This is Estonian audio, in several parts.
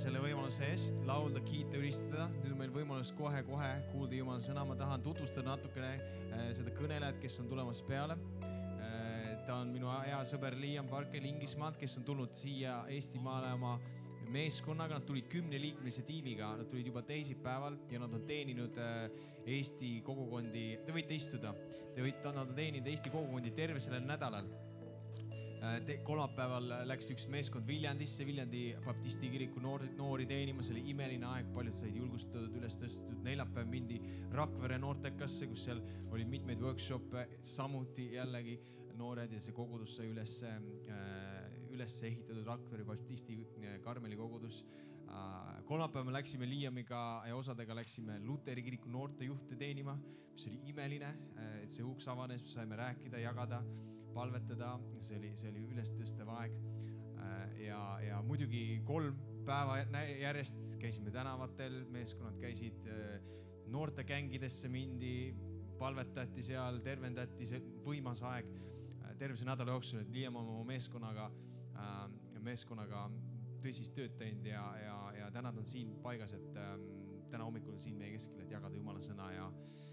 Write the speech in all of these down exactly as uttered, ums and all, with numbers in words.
selle võimaluse eest laulda, kiita, ülistada. Nüüd on meil võimalus kohe-kohe kuulda Jumala sõna. Ma tahan tutvustada natukene seda kõnelejat, kes on tulemas peale. Ta on minu hea sõber Liam Parker Inglismaalt, kes on tulnud siia Eestimaale oma meeskonnaga. Nad tulid kümne liikmelise tiimiga. Nad tulid juba teisipäeval ja nad on teeninud Eesti kogukondi. Te võite istuda. Te võite, nad on teeninud Eesti kogukondi terve sellel nädalal. Kolmapäeval läks üks meeskond Viljandisse, Viljandi baptisti kiriku noori, noori teenima, see oli imeline aeg, paljud said julgustatud, üles tõstetud. Neljapäev mindi Rakvere noortekasse, kus seal oli mitmeid workshoppe, samuti jällegi noored ja see kogudus sai üles, üles ehitatud Rakvere baptisti Karmeli kogudus. Kolmapäeval me läksime Liamiga ja osadega läksime Luteri kiriku noortejuhte teenima, mis oli imeline, et see uks avanes, saime rääkida, jagada, palvetada, see oli, see oli ülestõstev aeg ja, ja muidugi kolm päeva järjest käisime tänavatel, meeskonnad käisid noortekängidesse mindi, palvetati seal, tervendati, see võimas aeg terve see nädala jooksul, et Liam on oma meeskonnaga, meeskonnaga tõsist tööd teinud ja, ja, ja täna ta on siin paigas, et täna hommikul siin meie keskel, et jagada Jumala sõna ja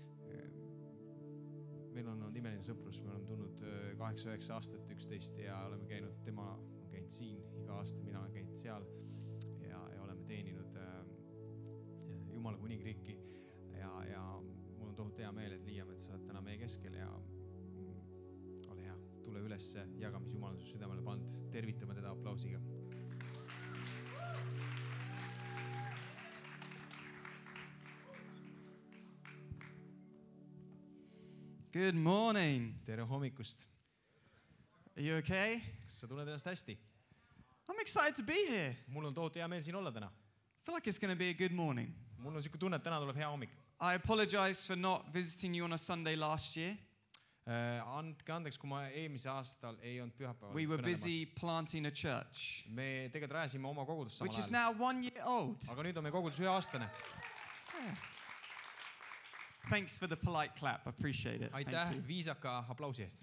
meil on olnud imeline sõprus, me oleme tulnud kaheksa üheksa aastat üksteist ja oleme käinud, tema on käinud siin iga aasta, mina olen käinud seal ja, ja oleme teeninud äh, Jumala kuningriiki ja, ja mul on tohut hea meel, et Liam, et sa oled täna meie keskel ja mm, ole hea, tule üles, jaga, mis Jumal on su südamele pannud, tervitame teda aplausiga. Good morning. Tere hommikust. Are you okay? Kas sa tunned ennast hästi? I'm excited to be here. Mul on tohutu hea meel siin olla täna. I feel like it's going to be a good morning. Mul on siuke tunne, et täna tuleb hea hommik. I apologize for not visiting you on a Sunday last year. Uh, andke andeks, kui ma eelmise aastal ei olnud pühapäeval. We were busy planting a church. Me tegelikult rajasime oma kogudust samal Which is ajal. now one year old. Aga nüüd on meie kogudus ühe aastane. Yeah. Thanks for the polite clap. I appreciate it. Aitäh viisaka aplausi eest.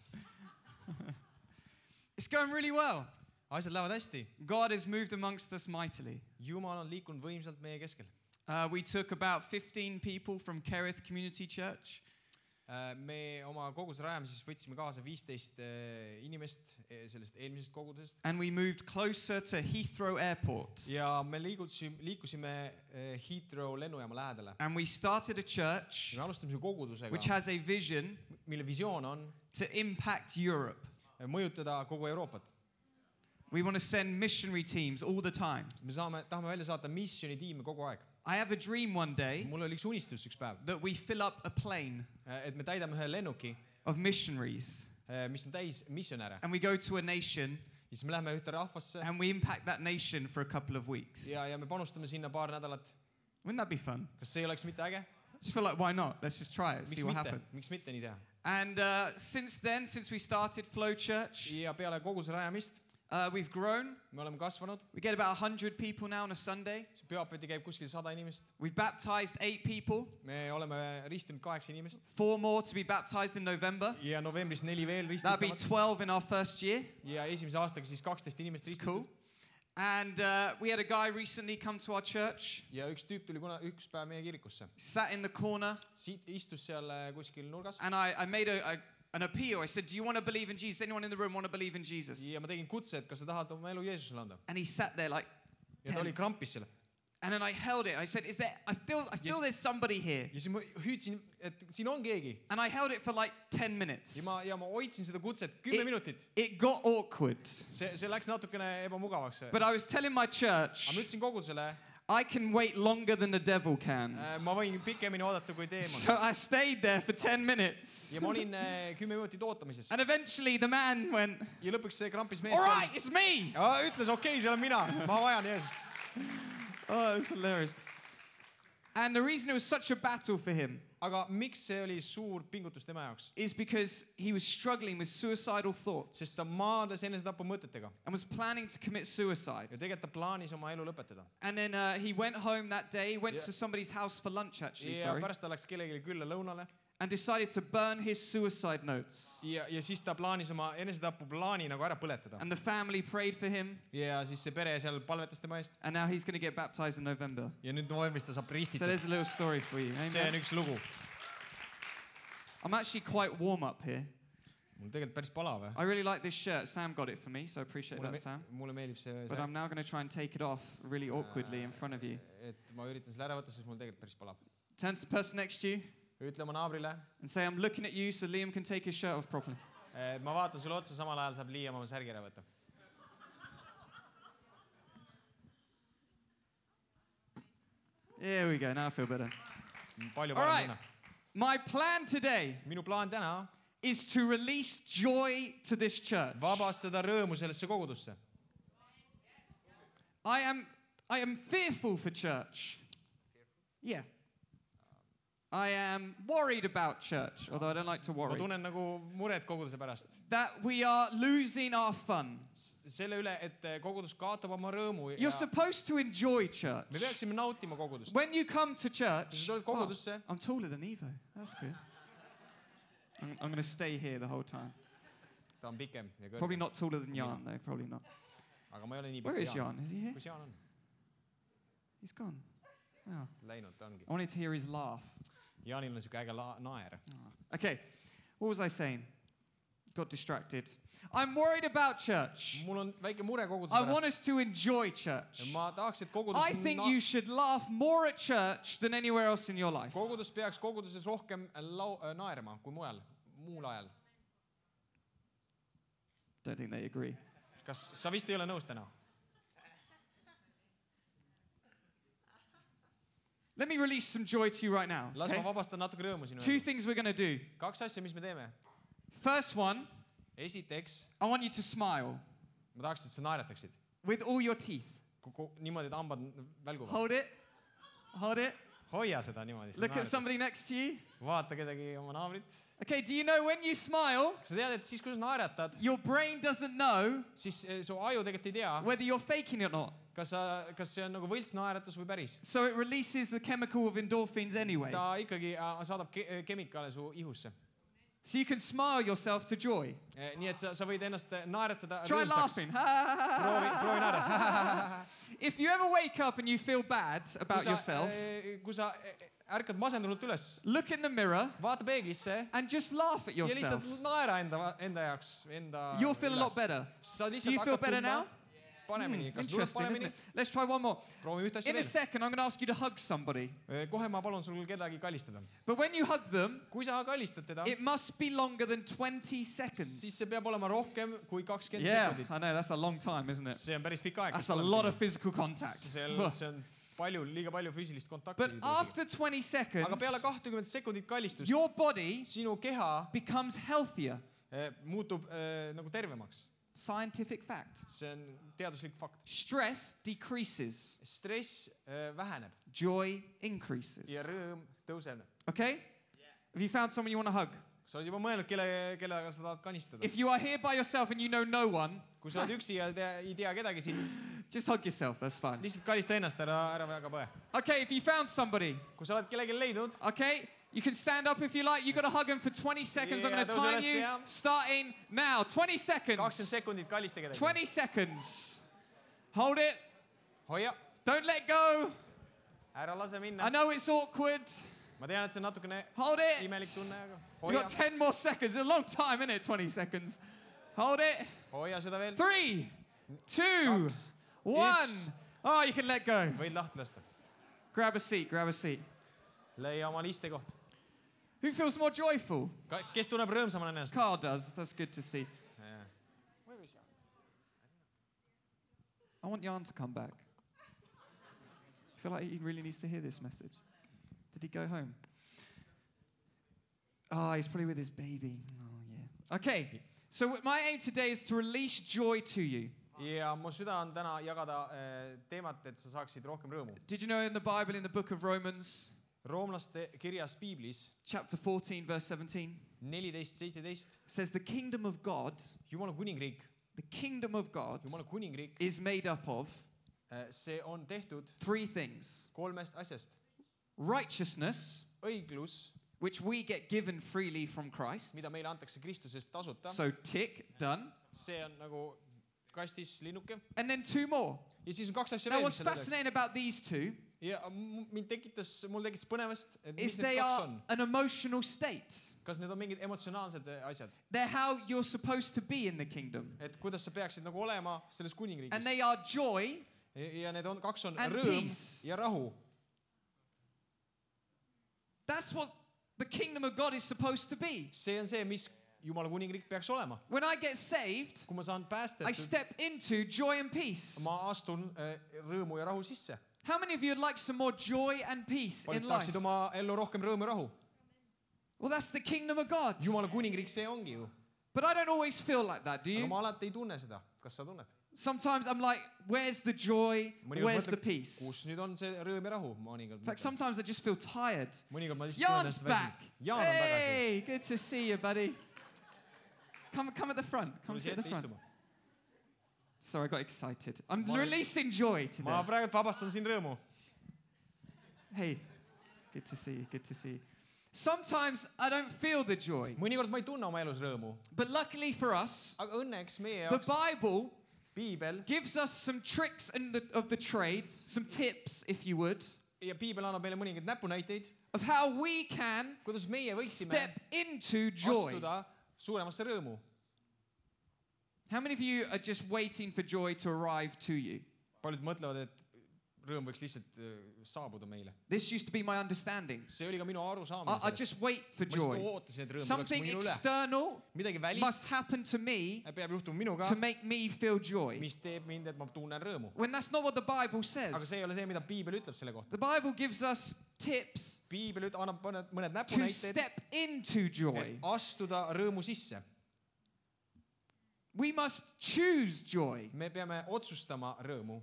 It's going really well. Asjad lähevad hästi. God has moved amongst us mightily. Jumal on liikunud võimsalt meie keskel. Uh, we took about fifteen people from Kerith Community Church. Uh, me oma koguduse rajamises võtsime kaasa viisteist uh, inimest sellest eelmisest kogudusest. And we moved closer to Heathrow Airport. Ja me liikusime, liikusime uh, Heathrow lennujaama lähedale. And we started a church me alustame kogudusega, which has a vision mille visioon on to impact Europe. Mõjutada kogu Euroopat. We want to send missionary teams all the time. Me saame, tahame välja saata missionitiime kogu aeg. I have a dream one day Mul oli üks unistus üks päev, that we fill up a plane et me täidame ühe lennuki, of missionaries mis on täis missionäre. and we go to a nation Ja siis me lähme ühte rahvasse and we impact that nation for a couple of weeks. ja, ja me panustame sinna paar nädalat. Wouldn't that be fun? Kas see oleks mitte äge? I just feel like, why not? Let's just try it, see Miks what mitte? happens. Miks mitte nii teha? And uh, since then, since we started Flow Church, Ja peale koguduse rajamist uh, we've grown. me oleme kasvanud. We get about one hundred people now on a Sunday. See pühapäeviti käib kuskil sada inimest. We've baptized eight people. Me oleme ristinud kaheksa inimest. Four more to be baptized in November. Ja novembris neli veel That'll be ristitavad. twelve in our first year. Ja esimese aastaga siis kaksteist inimest It's ristitud. cool. And uh, we had a guy recently come to our church. Ja üks tüüp tuli kuna üks päev meie kirikusse. Sat in the corner. Siit istus seal kuskil nurgas. And I, I made a, a, an appeal. I said, do you want to believe in Jesus? Anyone in the room want to believe in Jesus? Ja ma tegin kutse, et kas sa tahad oma elu Jeesusele anda. And he sat there like Ja ta oli krampis selle. And then I held it. I said, is there, I feel, I feel Yes. there's somebody here. Ja siis ma hüüdsin, et siin on keegi. And I held it for like ten minutes. Ja ma, ja ma hoidsin seda kutset kümme minutit. It got awkward. See, see läks natukene ebamugavaks. But I was telling my church, Aga ma ütlesin kogudusele, I can wait longer than the devil can. ma võin pikemini oodata kui teemon. So I stayed there for ten minutes. Ja ma olin kümme minutit ootamises. And eventually the man went, Ja lõpuks see krampis mees all right, it's me. ja ütles, okei, see olen mina. Ma vajan Jeesust. Oh, it was hilarious. And the reason it was such a battle for him Aga miks see oli suur pingutus tema jaoks? is because he was struggling with suicidal thoughts Sest ta maadles enesetapu mõtetega. and was planning to commit suicide. Ja tegelikult ta plaanis oma elu lõpetada. And then uh, he went home that day, went Yeah. to somebody's house for lunch actually, Ja sorry. pärast ta läks kellelegi külla lõunale. and decided to burn his suicide notes. ja, ja siis ta plaanis oma enesetapuplaani nagu ära põletada. And the family prayed for him. ja siis see pere seal palvetas tema eest. And now he's going to get baptized in November. ja nüüd novembris ta saab So ristitud. there's a little story for you. see on Amen. üks lugu. I'm actually quite warm up here. mul tegelikult päris palav. I really like this shirt. Sam got it for me, so I appreciate mulle, that, Sam. me, mulle meeldib see, But I'm now going to try and take it off really awkwardly in front of you. et ma üritan selle ära võtta, sest mul tegelikult päris palav. Turn to the person next to you ütle oma naabrile, and say, I'm looking at you so Liam can take his shirt off properly. et ma vaatan sulle otsa, samal ajal saab Liam oma särgi ära võtta. There we go. Now I feel better. palju All right. parem tunne. My plan today minu plaan täna is to release joy to this church. vabastada rõõmu sellesse kogudusse. I am I am fearful for church. Yeah. I am worried about church, although I don't like to ma worry. tunnen nagu muret koguduse pärast. That we are losing our fun. selle üle, et kogudus kaotab oma rõõmu ja You're supposed to enjoy church. me peaksime nautima kogudust. When you come to church, Kui sa tuled kogudusse, I'm taller than Evo. That's good. I'm, I'm going to stay here the whole time. ta on pikem ja Probably kõrgem. not taller than Jan, though. Probably not. aga ma ei ole nii Where is pikk. Jan? Is he here? kus Jaan on? He's gone. Oh. läinud ta ongi. I wanted to hear his laugh. Jaanil on siuke äge la- naer. Okay, what was I saying? Got distracted. I'm worried about church. mul on väike mure koguduse I want pärast. us to enjoy church. ma tahaks, et kogudus I think you should laugh more at church than anywhere else in your life. kogudus peaks koguduses rohkem lau- äh, naerma kui mujal, muul ajal. Don't think they agree. kas sa vist ei ole nõus täna? Let me release some joy to you right now. las okay? ma vabastan natuke rõõmu sinu Two elus. things we're going to do. kaks asja, mis me teeme. First one, esiteks, I want you to smile ma tahaks, et sa naerataksid. with all your teeth. niimoodi, et hambad välguvad. Hold it. Hold it. hoia seda niimoodi. Look at somebody next to you. vaata kedagi oma naabrit. Okay, do you know when you smile, kas sa tead, et siis, kui sa naeratad, your brain doesn't know siis eh, su aju tegelikult ei tea, whether you're faking it or not? kas sa, kas see on nagu võlts naeratus või päris. So it releases the chemical of endorphins anyway. ta ikkagi äh, saadab ke kemikaale su ihusse. So you can smile yourself to joy. Eh, nii et sa, sa võid ennast naeratada Try rõõmsaks. laughing. proovi, proovi naerata. If you ever wake up and you feel bad about kui sa, yourself, eh, kui sa eh, ärkad masendunult üles, look in the mirror vaata peeglisse and just laugh at ja yourself. lihtsalt naera enda, enda jaoks, enda You'll feel a üle. lot better. sa Do lihtsalt you feel hakkad better tundma now? paremini. Hmm, kas tuleb interesting, isn't paremini? it? Let's try one more. proovi ühte asja In a veel. second, I'm going to ask you to hug somebody. Eh, kohe ma palun sul kedagi kallistada. But when you hug them, kui sa kallistad teda, it must be longer than twenty seconds. siis see peab olema rohkem kui kakskümmend Yeah, sekundit. I know, that's a long time, isn't it? see on päris pikk aeg. That's a lot of physical contact. see on, see on palju, liiga palju füüsilist kontakti. But after twenty seconds, aga peale kahtekümmet sekundit kallistust your body sinu keha becomes healthier. eh, muutub eh, nagu tervemaks. Scientific fact. see on teaduslik fakt. Stress decreases, stress eh, väheneb joy increases. ja rõõm tõuseb. Okay? Have you found someone you want to hug? sa oled juba mõelnud, kelle, kellega sa tahad kannistada? If you are here by yourself and you know no one, kui sa oled üksi ja tea, ei tea kedagi siit, just hug yourself, that's fine. lihtsalt kallista ennast, ära, ära väga põe. Okay, if you found somebody, kui sa oled kellegi leidnud, okay, you can stand up if you like. You got to hug him for twenty seconds. I'm Yeah, going to those are time us, you. yeah. Starting now. twenty seconds. kakskümmend sekundit kallista kedagi. twenty seconds. Hold it. hoia, Don't let go. ära lase I minna. know it's awkward. ma tean, et see on natukene Hold it. imelik tunne, aga You hoia, got ten more seconds. It's a long time, isn't it? twenty seconds. Hold it. hoia seda veel. Three, two, Kaks, one. üks. Oh, you can let go. võid lahti lasta. Grab a seat. Grab a seat. leia oma istekoht. Who feels more joyful? kes tunneb rõõmsamana ennast? Carl does. That's good to see. I want Jan to come back. I feel like he really needs to hear this message. Did he go home? Oh, he's probably with his baby. Oh, yeah. Okay, so my aim today is to release joy to you. ja mu süda on täna jagada äh, teemat, et sa saaksid rohkem rõõmu. Did you know in the Bible, in the book of Romans, roomlaste kirjas piiblis chapter fourteen, verse seventeen, neliteist seitseteist, says the kingdom of God, Jumala kuningriik, the kingdom of God Jumala kuningriik, is made up of äh, see on tehtud three things: kolmest asjast. righteousness, õiglus, which we get given freely from Christ. mida meile antakse Kristusest tasuta. So tick, done. See on nagu kastis linnuke. And then two more. Ja siis on kaks asja Now veel, what's mis selle fascinating about these two ja m- mind tekitas, mul tekitas põnevast, et mis is need they kaks are on. an emotional state. Kas need on mingid emotsionaalsed asjad? They're how you're supposed to be in the kingdom. Et kuidas sa peaksid nagu olema selles And kuningriigis. they are joy. Ja need on, kaks on And rõõm peace. ja rahu. That's what the kingdom of God is supposed to be. See on see, mis Jumala kuningriik peaks olema. When I get saved, Kui ma saan I päästetud, step into joy and peace. ma astun äh, rõõmu ja rahu sisse. How many of you would like some more joy and peace in Paljud life? tahaksid oma ellu rohkem rõõmu ja rahu. Well, that's the kingdom of God. Jumala kuningriik see ongi ju. But I don't always feel like that, do Aga you? ma alati ei tunne seda. Kas sa tunned? Sometimes I'm like, where's the joy? Mõnikord Where's the mõtled, peace? kus nüüd on see rõõm ja rahu? Mõnikord In fact, mõtlen. sometimes I just feel tired. Mõnikord ma lihtsalt Jan's tunnen back. ennast väsinud. Jaan on tagasi. Hey, good to see you, buddy. Come, come at the front. Come Tule sit siia at the ette front. istuma. Sorry, I got excited. I'm Ma olen- releasing joy today. Ma praegu vabastan siin rõõmu. Hey, good to see you. Good to see you. Sometimes I don't feel the joy, Mõnikord ma ei tunne oma elus rõõmu. but luckily for us, Aga õnneks meie the jaoks Bible Piibel gives us some tricks in the, of the trade, some tips, if you would, ja Piibel annab meile mõningaid näpunäiteid, of how we can kuidas meie võiksime step into joy. astuda suuremasse rõõmu. How many of you are just waiting for joy to arrive to you? Paljud mõtlevad, et rõõm võiks lihtsalt äh, saabuda meile. This used to be my understanding. See oli ka minu I, arusaamine I sellest. just wait for Ma lihtsalt joy. ootasin, et rõõm tuleks Something minu üle. external Midagi välist must happen to me peab juhtuma minuga, to make me feel joy. mis teeb mind, et ma tunnen rõõmu. When that's not what the Bible Aga see says. ei ole see, mida Piibel ütleb selle kohta. The Bible gives us tips Piibel üt- annab mõned, mõned to näpunäited, step into joy. et astuda rõõmu sisse. We must choose joy. Me peame otsustama rõõmu.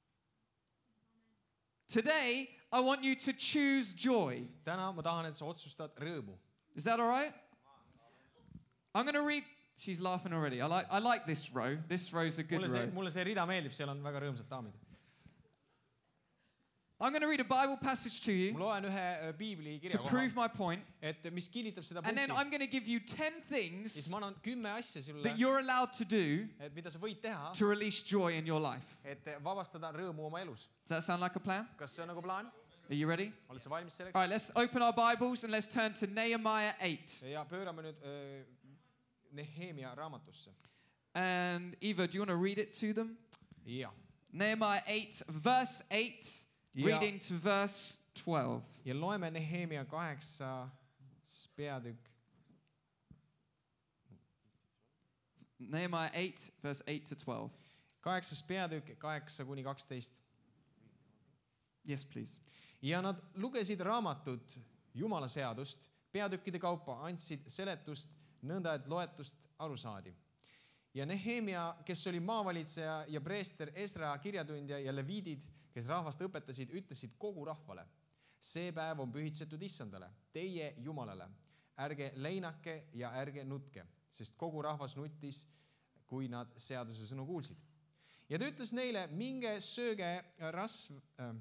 Today, I want you to choose joy. Täna ma tahan, et sa otsustad rõõmu. Is that all right? I'm going to read. She's laughing already. I like, I like this row. This row's a good Mulle see, row. mulle see rida meeldib, seal on väga rõõmsad daamid. I'm going to read a Bible passage to Ma you loen ühe äh, Piibli to kirja koha, prove my point. et mis kinnitab seda And then punkti. I'm going to give you ten Siis things ma annan kümme asja sulle, that you're allowed to do et mida sa võid teha, to release joy in your life. et vabastada rõõmu oma elus. Does that sound like a plan? Kas see on nagu plaan? Are you ready? Oled sa valmis selleks? All right, let's open our Bibles and let's turn to Nehemiah eight. Ja pöörame nüüd äh, Nehemia raamatusse. And Eva, do you want to read it to them? Ja. Nehemiah eight, verse eight, Ja. reading to verse twelve. Ja loeme Nehemia kaheksas peatükk. Nehemiah eight, verse eight to twelve. Kaheksas peatükk, kaheksa kuni kaksteist. Yes, please. Ja nad lugesid raamatut Jumala seadust, peatükkide kaupa andsid seletust, nõnda et loetust aru saadi. Ja Nehemia, kes oli maavalitseja ja preester Esra kirjatundja ja leviidid, kes rahvast õpetasid, ütlesid kogu rahvale. See päev on pühitsetud Issandale, teie Jumalale. Ärge leinake ja ärge nutke, sest kogu rahvas nuttis, kui nad seaduse sõnu kuulsid. Ja ta ütles neile, minge sööge rasv, äh,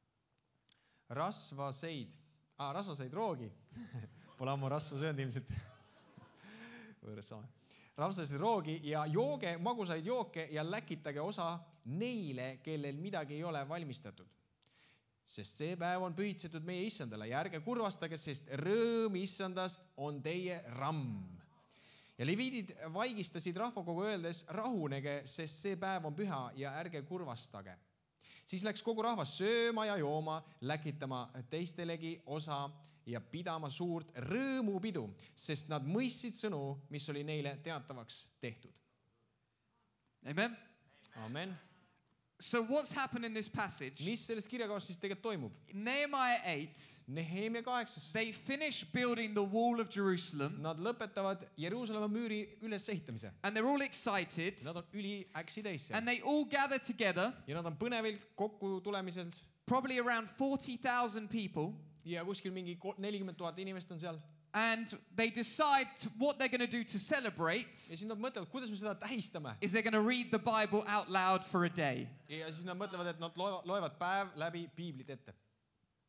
rasvaseid, ah, rasvaseid roogi. Pole ammu rasva söönud ilmselt. Võõras saame. Rasvaseid roogi ja jooge magusaid jooke ja läkitage osa neile, kellel midagi ei ole valmistatud. Sest see päev on pühitsetud meie Issandale ja ärge kurvastage, sest rõõm Issandast on teie ramm. Ja leviidid vaigistasid rahvakogu öeldes, rahunege, sest see päev on püha ja ärge kurvastage. Siis läks kogu rahvas sööma ja jooma, läkitama teistelegi osa ja pidama suurt rõõmupidu, sest nad mõistsid sõnu, mis oli neile teatavaks tehtud. Amen. Amen. So what's happened in this passage? Mis selles kirjakohas siis tegelikult toimub? Nehemiah eight, Nehemia kaheksas. they finish building the wall of Jerusalem Nad lõpetavad Jeruusalemma müüri ülesehitamise. and they're all excited Nad on üliäksi täis seal. and they all gather together, Ja nad on põnevil kokku tulemises. probably around forty thousand people, Ja kuskil mingi nelikümmend tuhat inimest on seal. and they decide to- what they're going to do to celebrate Ja siis nad mõtlevad, kuidas me seda tähistame. is they're going to read the Bible out loud for a day. Ja siis nad mõtlevad, et nad loevad, loevad päev läbi piiblit ette.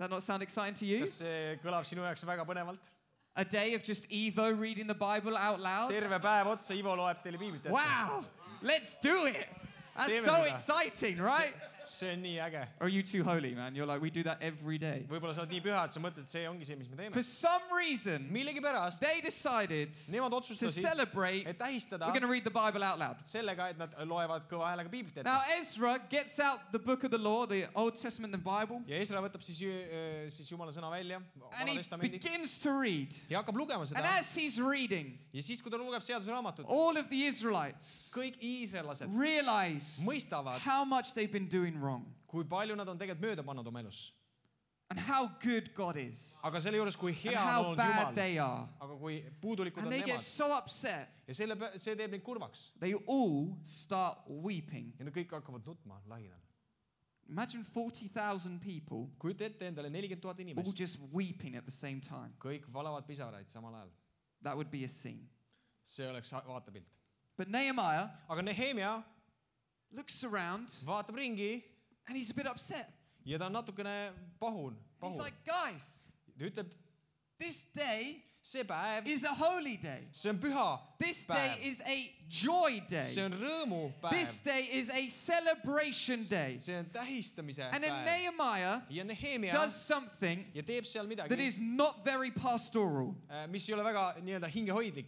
That not sound exciting to you? kas see kõlab sinu jaoks väga põnevalt? A day of just Evo reading the Bible out loud? terve päev otsa Ivo loeb teile piiblit ette. Wow, let's do it. That's Teeme so seda. exciting, right? see on nii äge. Or are you too holy, man? You're like, we do that every day. võib-olla sa oled nii püha, et sa mõtled, see ongi see, mis me teeme. For some reason, millegipärast they decided nemad to otsustasid, celebrate, et tähistada we're going to read the Bible out loud. sellega, et nad loevad kõva häälega piiblit ette. Now, Ezra gets out the book of the law, the Old Testament, the Bible, ja Esra võtab siis, äh, siis Jumala sõna välja, and Vana he Testamendi, begins to read. ja hakkab lugema And seda. as he's reading, ja siis, kui ta lugeb seadusraamatut, all of the Israelites kõik iisraellased realize mõistavad, how much they've been doing wrong kui palju nad on tegelikult mööda pannud oma elus. and how good God is aga selle juures, kui hea and on how olnud bad Jumal, they are. aga kui puudulikud And on they get nemad. so upset, ja selle, see teeb neid kurvaks. they all start weeping. ja nad kõik hakkavad nutma lahinal. Imagine forty thousand people kujuta ette endale nelikümmend tuhat all inimest. just weeping at the same time. kõik valavad pisaraid samal ajal. That would be a scene. see oleks vaatepilt. But Nehemiah aga Nehemia looks around vaatab ringi and he's a bit upset. ja ta on natukene pahun. He's pahun. like, guys, ta ütleb, this day see päev, is a holy day. see on püha This day päev. is a joy day. see on rõõmupäev. This day is a celebration day. see on tähistamise And then päev. Nehemiah ja Nehemia does something ja teeb seal that midagi, is not very pastoral. mis ei ole väga nii-öelda hingehoidlik.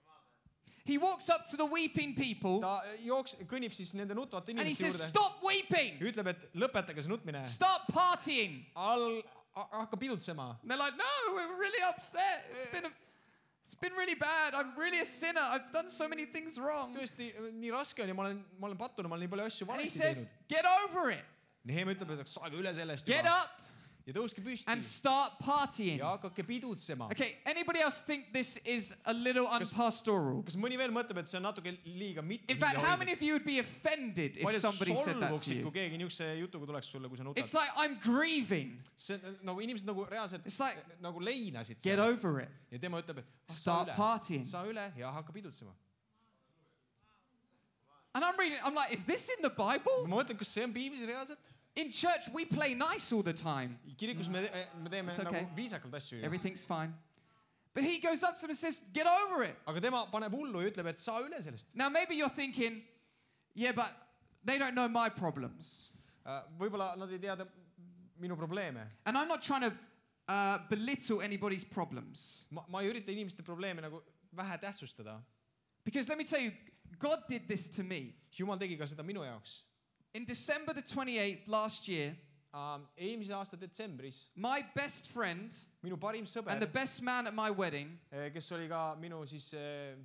He walks up to the weeping people ta jooks, kõnnib siis nende nutvate and he inimeste says, juurde stop weeping. ja ütleb, et lõpetage see nutmine. Stop partying. all hakkab pidutsema. And they're like, no, we're really upset. It's been, a, it's been really bad. I'm really a sinner. I've done so many things wrong. tõesti, nii raske on ja ma olen, ma olen pattunud, ma olen nii palju asju And he valesti says, teinud. get over it. Nehemia ütleb, et saage üle sellest Get juba. up ja tõuske püsti and start partying. ja hakake pidutsema. Okay, anybody else think this is a little unpastoral? kas mõni veel mõtleb, et see on natuke liiga mitte In fact, how many of you would be offended if paljud somebody said that to solvuksid, you? kui keegi niisuguse jutuga tuleks sulle, kui sa nutad. It's like, I'm grieving. see on nagu inimesed nagu reaalselt It's like, nagu leinasid get seal. over it. ja tema ütleb, et ah, saa Start üle, partying. saa üle ja hakka pidutsema. And I'm reading, I'm like, is this in the Bible? ma mõtlen, kas see on piiblis reaalselt? In church, we play nice all the time. kirikus me, me teeme It's okay. nagu viisakalt asju ju. Everything's fine. But he goes up to them and says, get over it. aga tema paneb hullu ja ütleb, et saa üle sellest. Now, maybe you're thinking, yeah, but they don't know my problems. võib-olla nad ei tea minu probleeme. And I'm not trying to uh, belittle anybody's problems. ma, ma ei ürita inimeste probleeme nagu vähe tähtsustada. Because let me tell you, God did this to me. Jumal tegi ka seda minu jaoks. In December the twenty-eighth last year, uh, eelmise aasta detsembris my best friend minu parim sõber, and the best man at my wedding, kes oli ka minu siis äh,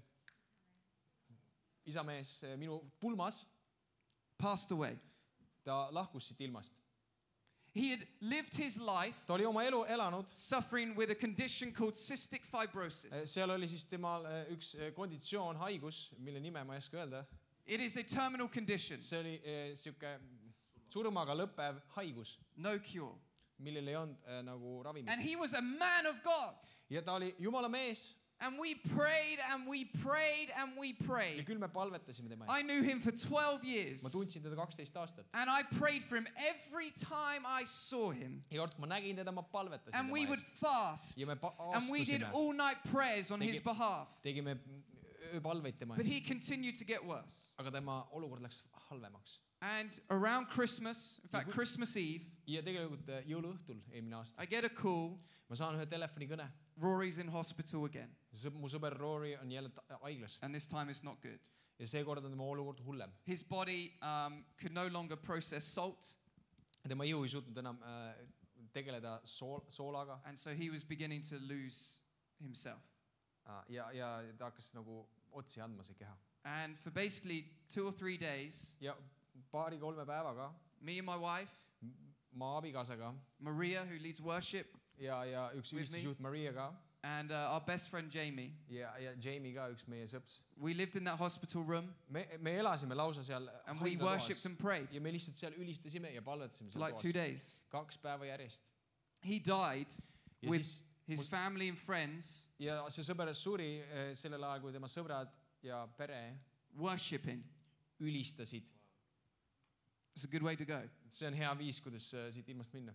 isamees äh, minu pulmas, passed away. ta lahkus siit ilmast. He had lived his life ta oli oma elu elanud. suffering with a condition called cystic fibrosis. seal oli siis temal äh, üks äh, konditsioon, haigus, mille nime ma ei oska öelda. It is a terminal condition. see oli äh, siuke surmaga lõppev haigus, No cure. millel ei olnud äh, nagu ravimit. And he was a man of God. ja ta oli Jumala mees. And we prayed and we prayed and we ja prayed. küll me palvetasime tema eest. I knew him for twelve years. ma tundsin teda kaksteist aastat. And I prayed for him every time I saw him. ja kord, kui ma nägin teda, ma palvetasin And we tema would eest. fast. ja me pa- And we did astusime. all night prayers on Tegi- his behalf. tegime ööpalveid tema But he eest. continued to get worse. aga tema olukord läks halvemaks. And around Christmas, in fact, Mhm. Christmas Eve, ja tegelikult äh, jõuluõhtul eelmine aasta I get a call. ma saan ühe telefonikõne. Rory's in hospital again. Sõb, mu sõber Rory on jälle ta- haiglas And this time it's not good. ja seekord on tema olukord hullem. His body um, could no longer process salt. tema ihu ei suutnud enam äh, tegeleda sool, soolaga And so he was beginning to lose himself. äh, ja, ja ta hakkas nagu otsi andma, see keha. And for basically two or three days, ja paari-kolme päevaga me and my wife, ma abikaasaga Maria, who leads worship, ja, ja üks With me. ühistusjuht Maria ka and uh, our best friend Jamie, ja, ja Jamie ka, üks meie sõps. we lived in that hospital room me, me elasime lausa seal and we worshipped and prayed ja me lihtsalt seal ülistasime ja palvetasime for seal like two koos. days. kaks päeva järjest. He died ja with siis his family and friends ja see sõber suri eh, sellel ajal, kui tema sõbrad ja pere worshipping. ülistasid. It's a good way to go. see on hea viis, kuidas eh, siit ilmast minna.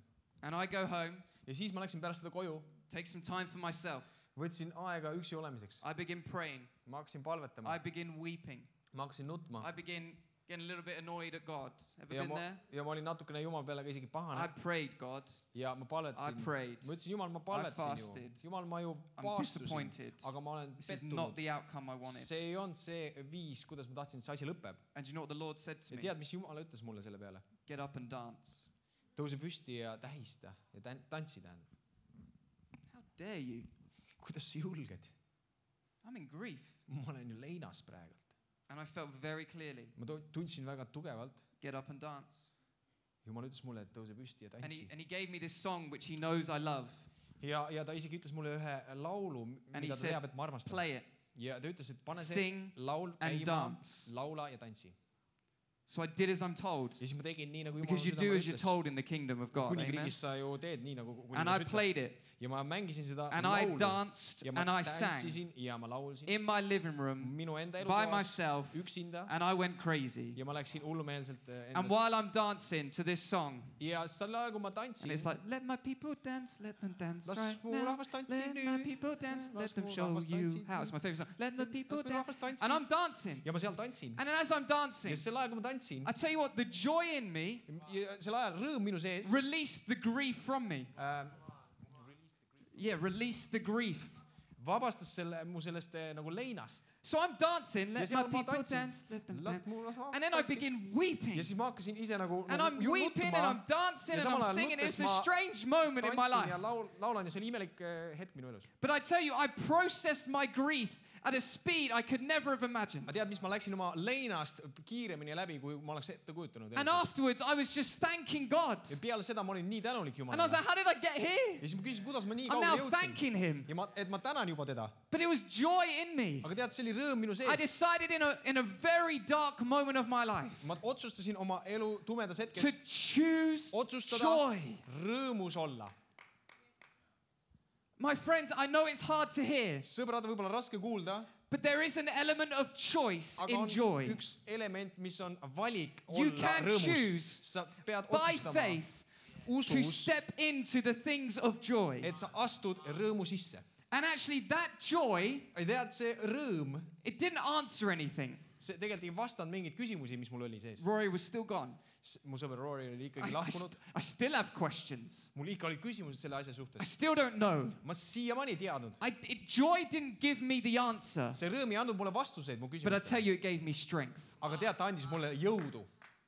And I go home, ja siis ma läksin pärast seda koju, take some time for myself. võtsin aega üksi olemiseks. I begin praying. Ma hakkasin palvetama. I begin weeping. Ma hakkasin nutma. I begin getting a little bit annoyed at God. Ever Ja been ma, there? ja ma olin natukene Jumal peale ka isegi I pahane. prayed, God. Ja ma I palvetasin. prayed. Ma ütlesin, Jumal, ma palvetasin fasted. ju. Jumal, ma ju I'm paastusin. disappointed. Aga ma olen This is not pettunud. the outcome I wanted. See ei olnud see viis, kuidas ma tahtsin, et see asi lõpeb. And you know what the Lord said to Ja me? tead, mis Jumal ütles mulle selle peale? Get up and dance. Tõuse püsti ja tähista ja tän- tantsi tähendab. How dare you? Kuidas sa julged? I'm in grief. Ma olen ju leinas praegult. And I felt very clearly, Ma tu- tundsin väga tugevalt. get up and dance. Jumal ütles mulle, et tõuse püsti ja And tantsi. he, and he gave me this song which he knows I love. Ja, ja ta isegi ütles mulle ühe laulu, And he mida ta said, teab, et ma armastan. Play it. Ja ta ütles, et pane see Sing laul and käima, dance. laula ja tantsi. So I did as I'm told. Ja siis ma tegin nii, nagu Jumal Because you seda do mulle as you're ütles. told in the kingdom of God. Amen. Kuningriigis sa ju teed nii, nagu And I kuningas ütleb. played it. Ja ma mängisin seda And I laulu. danced Ja ma and I sang tantsisin ja ma laulsin in my living room minu enda by elukohas myself. üksinda. And I went crazy. Ja ma läksin hullumeelselt äh, And endast. while I'm dancing to this song, Ja sel ajal, kui ma and tantsin, it's like, let my people dance, let them dance las right mu now. rahvas tantsi Let my nüüd. people dance, Las let them mu show rahvas you tantsi how. It's my favorite song. Let my people Las mu dance. rahvas tantsi. And I'm dancing. Ja ma seal tantsin. And then as I'm dancing, Ja sel ajal, kui ma tantsin, I tell you what, the joy in me ja sel ajal rõõm minu sees, released the grief from me. äh, Yeah, released the grief. vabastas selle mu sellest äh, nagu leinast. So I'm dancing, let Ja my seal ma people tantsin. dance, let them Las dance. mu- las ma And then I tantsin. begin weeping. Ja siis ma hakkasin ise nagu, And nagu I'm ju- weeping and nutma. I'm dancing Ja and samal I'm ajal singing. nuttes It's a ma strange moment in my Tantsin ja life. laul, laulan ja see oli imelik äh, hetk minu elus. But I tell you, I processed my grief at a speed I could never have imagined. Aga tead, mis ma läksin oma leinast kiiremini läbi, kui ma oleks ette kujutanud. And afterwards, I was just thanking God. Ja peale seda ma olin nii tänulik And I was Jumalale. like, how did I get here? Ja siis ma küsisin, kuidas ma nii I'm kaugele now jõudsin. thanking Him. Ja ma, et ma tänan juba teda. But it was joy in me. Aga tead, see oli rõõm minu I sees. decided in a, in a very dark moment of my life Ma otsustasin oma elu tumedas to hetkes choose otsustada joy. rõõmus olla. My friends, I know it's hard to hear, Sõbrad, võib-olla raske kuulda, but there is an element of choice aga in on joy. üks element, mis on valik You olla can rõõmus. choose Sa pead By otsustama faith to usus, step into the things of joy. et sa astud rõõmu sisse. And actually, that joy, Tead, see rõõm, it didn't answer anything. see tegelikult ei vastanud mingeid küsimusi, mis mul oli sees. Rory was still gone. Mu sõber Rory oli I, ikkagi I, lahkunud. st- I still have questions. Mul ikka olid küsimused selle asja I suhtes. still don't know. Ma siiamaani ei teadnud. I, it, joy didn't give me the answer, See rõõm ei andnud mulle vastuseid mu but I tell küsimustele. you, it gave me strength. Aga tead, ta andis mulle jõudu.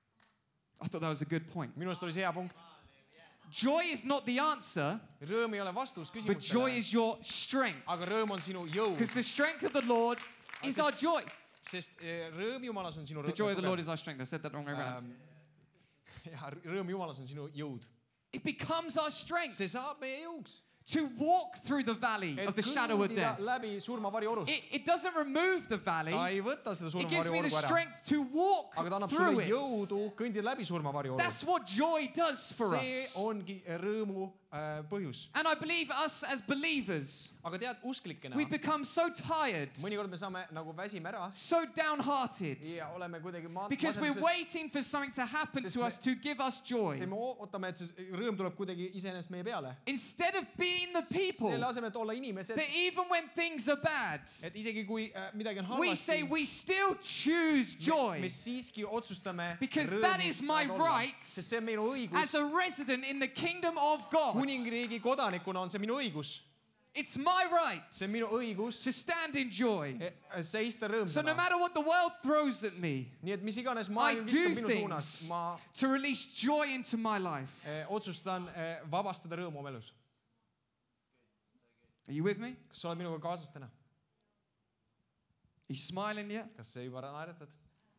I thought that was a good point. Minu arust oli see hea punkt. Joy is not the answer, Rõõm ei ole vastus but joy küsimustele, is your strength. aga rõõm on sinu jõud. Because the strength of the Lord is our joy. Sest eh, rõõm Jumalas on sinu The joy of the Lord rõõm. is our strength. I said that wrong way around. Ja, rõõm Jumalas on sinu jõud. It becomes our strength See saab meie jõuks. to walk through the valley Et of the shadow of kõndida death. läbi surmavari orust. It, it doesn't remove the valley. Ta ei võta seda It gives surmavari me the orgu ära. strength to walk Aga ta annab through sulle it. jõudu kõndida läbi surmavari orgu. That's what joy does for See us. ongi rõõmu äh, põhjus. And I believe us as believers, Aga tead, usklikena, we become so tired, mõnikord me saame nagu väsime ära so downhearted, ja oleme kuidagi ma- because we're masenduses. waiting for something to happen Sest to me- us to give us joy. See, me ootame, et see rõõm tuleb kuidagi iseenesest meie peale. Instead of being the people Selle asemel, et olla inimesed, that even when things are bad, et isegi kui äh, midagi on we say halvasti, we still choose me, joy me siiski otsustame Because that is my rõõmus olla. right Sest see on minu õigus. as a resident in the kingdom of God. Kuningriigi kodanikuna on see minu õigus. It's my right See on minu õigus to stand in joy. eh, seista So no rõõmsana. matter what the world throws at me, Nii et mis iganes I maailm do viskab minu suunas, things ma to release joy into my life. eh, otsustan eh, vabastada rõõmu oma elus. Are you with me? Kas sa oled minuga kaasas täna? Are you smiling yet? Kas sa juba naeratad?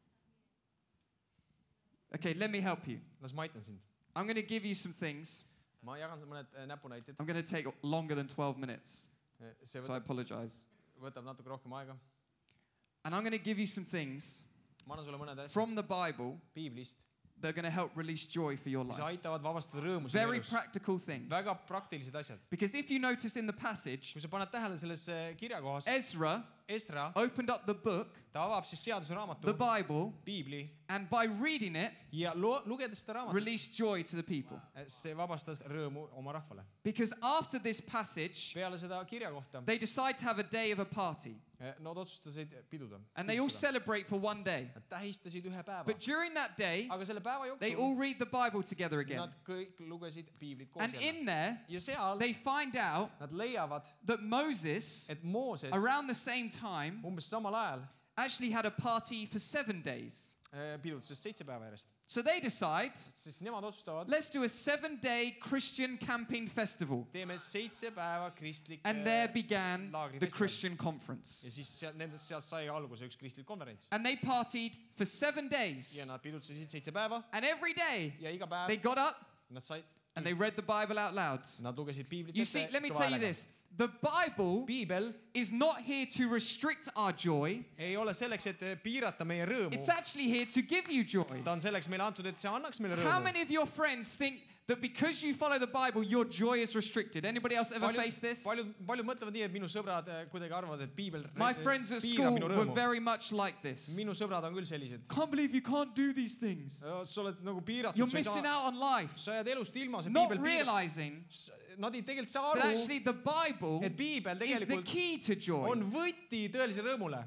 Okay, let me help you. Las ma aitan sind. I'm going to give you some things. Ma jagan mõned eh, näpunäited. I'm going to take longer than twelve minutes, Eh, See so I võtab, apologize. võtab natuke rohkem aega. And I'm going to give you some things Ma annan sulle mõned asjad from the Bible piiblist, that are going to help release joy for your mis life. aitavad vabastada rõõmu sinu Very elus. practical things. Väga praktilised asjad. Because if you notice in the passage, Kui sa paned tähele selles eh, kirjakohas, Ezra Esra, opened up the book ta ta avab siis seaduse raamatu, the Bible, piibli, and by reading it, ja lo- lugedes seda raamatut, release joy to the people. see vabastas rõõmu oma rahvale. Because after this passage, Peale seda kirja kohta they decide to have a day of a party. nad otsustasid piduda. And they all celebrate for one day. Nad tähistasid ühe päeva. But during that day, Aga selle päeva they all jooksul read the Bible together again. nad kõik lugesid piiblit koos And jälle. in there, Ja seal they find out nad leiavad, that Moses, et Mooses around the same time, umbes samal ajal actually had a party for seven days. äh, pidutas seitse päeva järjest. So they decide, Siis nemad otsustavad, let's do a seven-day Christian camping festival. teeme seitse päeva kristlik And there began laagri the festival. Christian conference. Ja siis seal, nendest seast sai alguse üks kristlik konverents. And they partied for seven days. Ja nad pidutasid seitse päeva And every day, ja iga päev they got up nad said, and they read the Bible out loud. nad lugesid piiblit You see, ette let me kõva tell you häälega. this. The Bible Piibel is not here to restrict our joy. ei ole selleks, et piirata meie rõõmu. It's actually here to give you joy. Ta on selleks meile antud, et see annaks meile How rõõmu. many of your friends think that because you follow the Bible, your joy is restricted? Anybody else ever faced this? paljud, paljud mõtlevad nii, et minu sõbrad eh, kuidagi arvavad, et piibel My friends at piirab school minu were rõõmu. very much like this. Minu sõbrad on küll sellised. Can't believe you can't do these things. Sa oled nagu piiratud, You're sa ei missing saa, out on life. sa jääd elust ilma, see Not piibel piirab. realizing Nad ei tegelikult saa that aru, actually the Bible et piibel is the tegelikult key to joy. on võti tõelise rõõmule.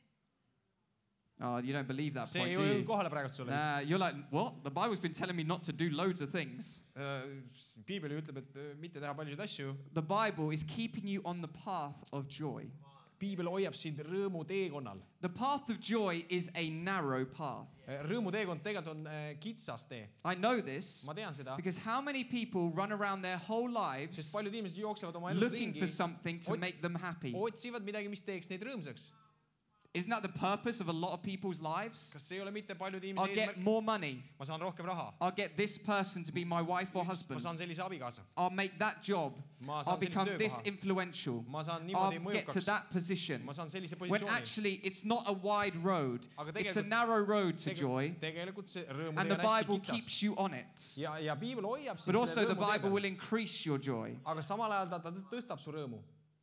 Oh, you don't believe that See point, ei do ole you? kohale praegu sulle vist. Nah, you're like, what? The Bible's been telling me not to do loads of things. Piibel ju ütleb, et eh, mitte teha paljusid asju. The Bible is keeping you on the path of joy. Piibel hoiab sind rõõmu teekonnal. The path of joy is a narrow path. Rõõmu teekond tegelikult on eh, kitsas tee. I know this Ma tean seda, because how many people run around their whole sest lives paljud inimesed jooksevad oma elus looking ringi, for something to Ots- make them happy? otsivad midagi, mis teeks neid rõõmsaks. Isn't that the purpose of a lot of people's lives? Kas see ei ole mitte paljude I'll inimese get eesmärk? more money. Ma saan rohkem raha. I'll get this person to be my wife or Ma husband. saan sellise abikaasa. I'll make that job. Ma I'll saan sellise become this töökoha. influential. Ma saan I'll niimoodi get to mõjukaks. that position. Ma saan sellise When positsiooni. actually it's not a wide road. Aga It's a tegelikult- narrow road to Tege- joy. Tegelikult see rõõmu And tee the on hästi Bible kitsas. keeps you on it. Ja, ja piibel hoiab sind But also selle the rõõmu tee Bible peal. will increase your joy. Aga samal ajal ta, ta tõstab su rõõmu.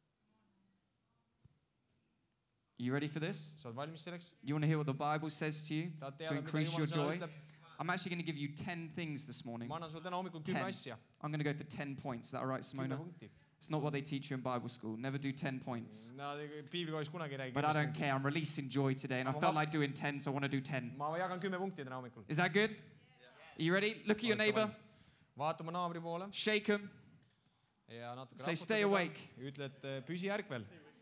You ready for this? Sa oled valmis selleks? You want to hear what the Bible says to you Tahad to teada, mida increase your Jumala sõna joy? ütleb? I'm actually going to give you ten things this morning. Ma annan sulle täna hommikul Ten. kümme asja. I'm going to go for ten points. Is that all right, Kümme Simona? punkti. It's not what they teach you in Bible school. Never do ten points. Nad piiblikoolis kunagi ei räägi. But I kümnest don't punktist. care. I'm releasing joy today, and I Aga felt ma- like doing ten, so I want to do ten. Ma jagan kümme punkti täna hommikul. Is that good? Are you ready? Look at your Oled sa neighbor. valmis? Vaata oma naabri poole Shake him. ja natuke Say, raputa "Stay teda. awake." Ütle, et eh, püsi ärkvel.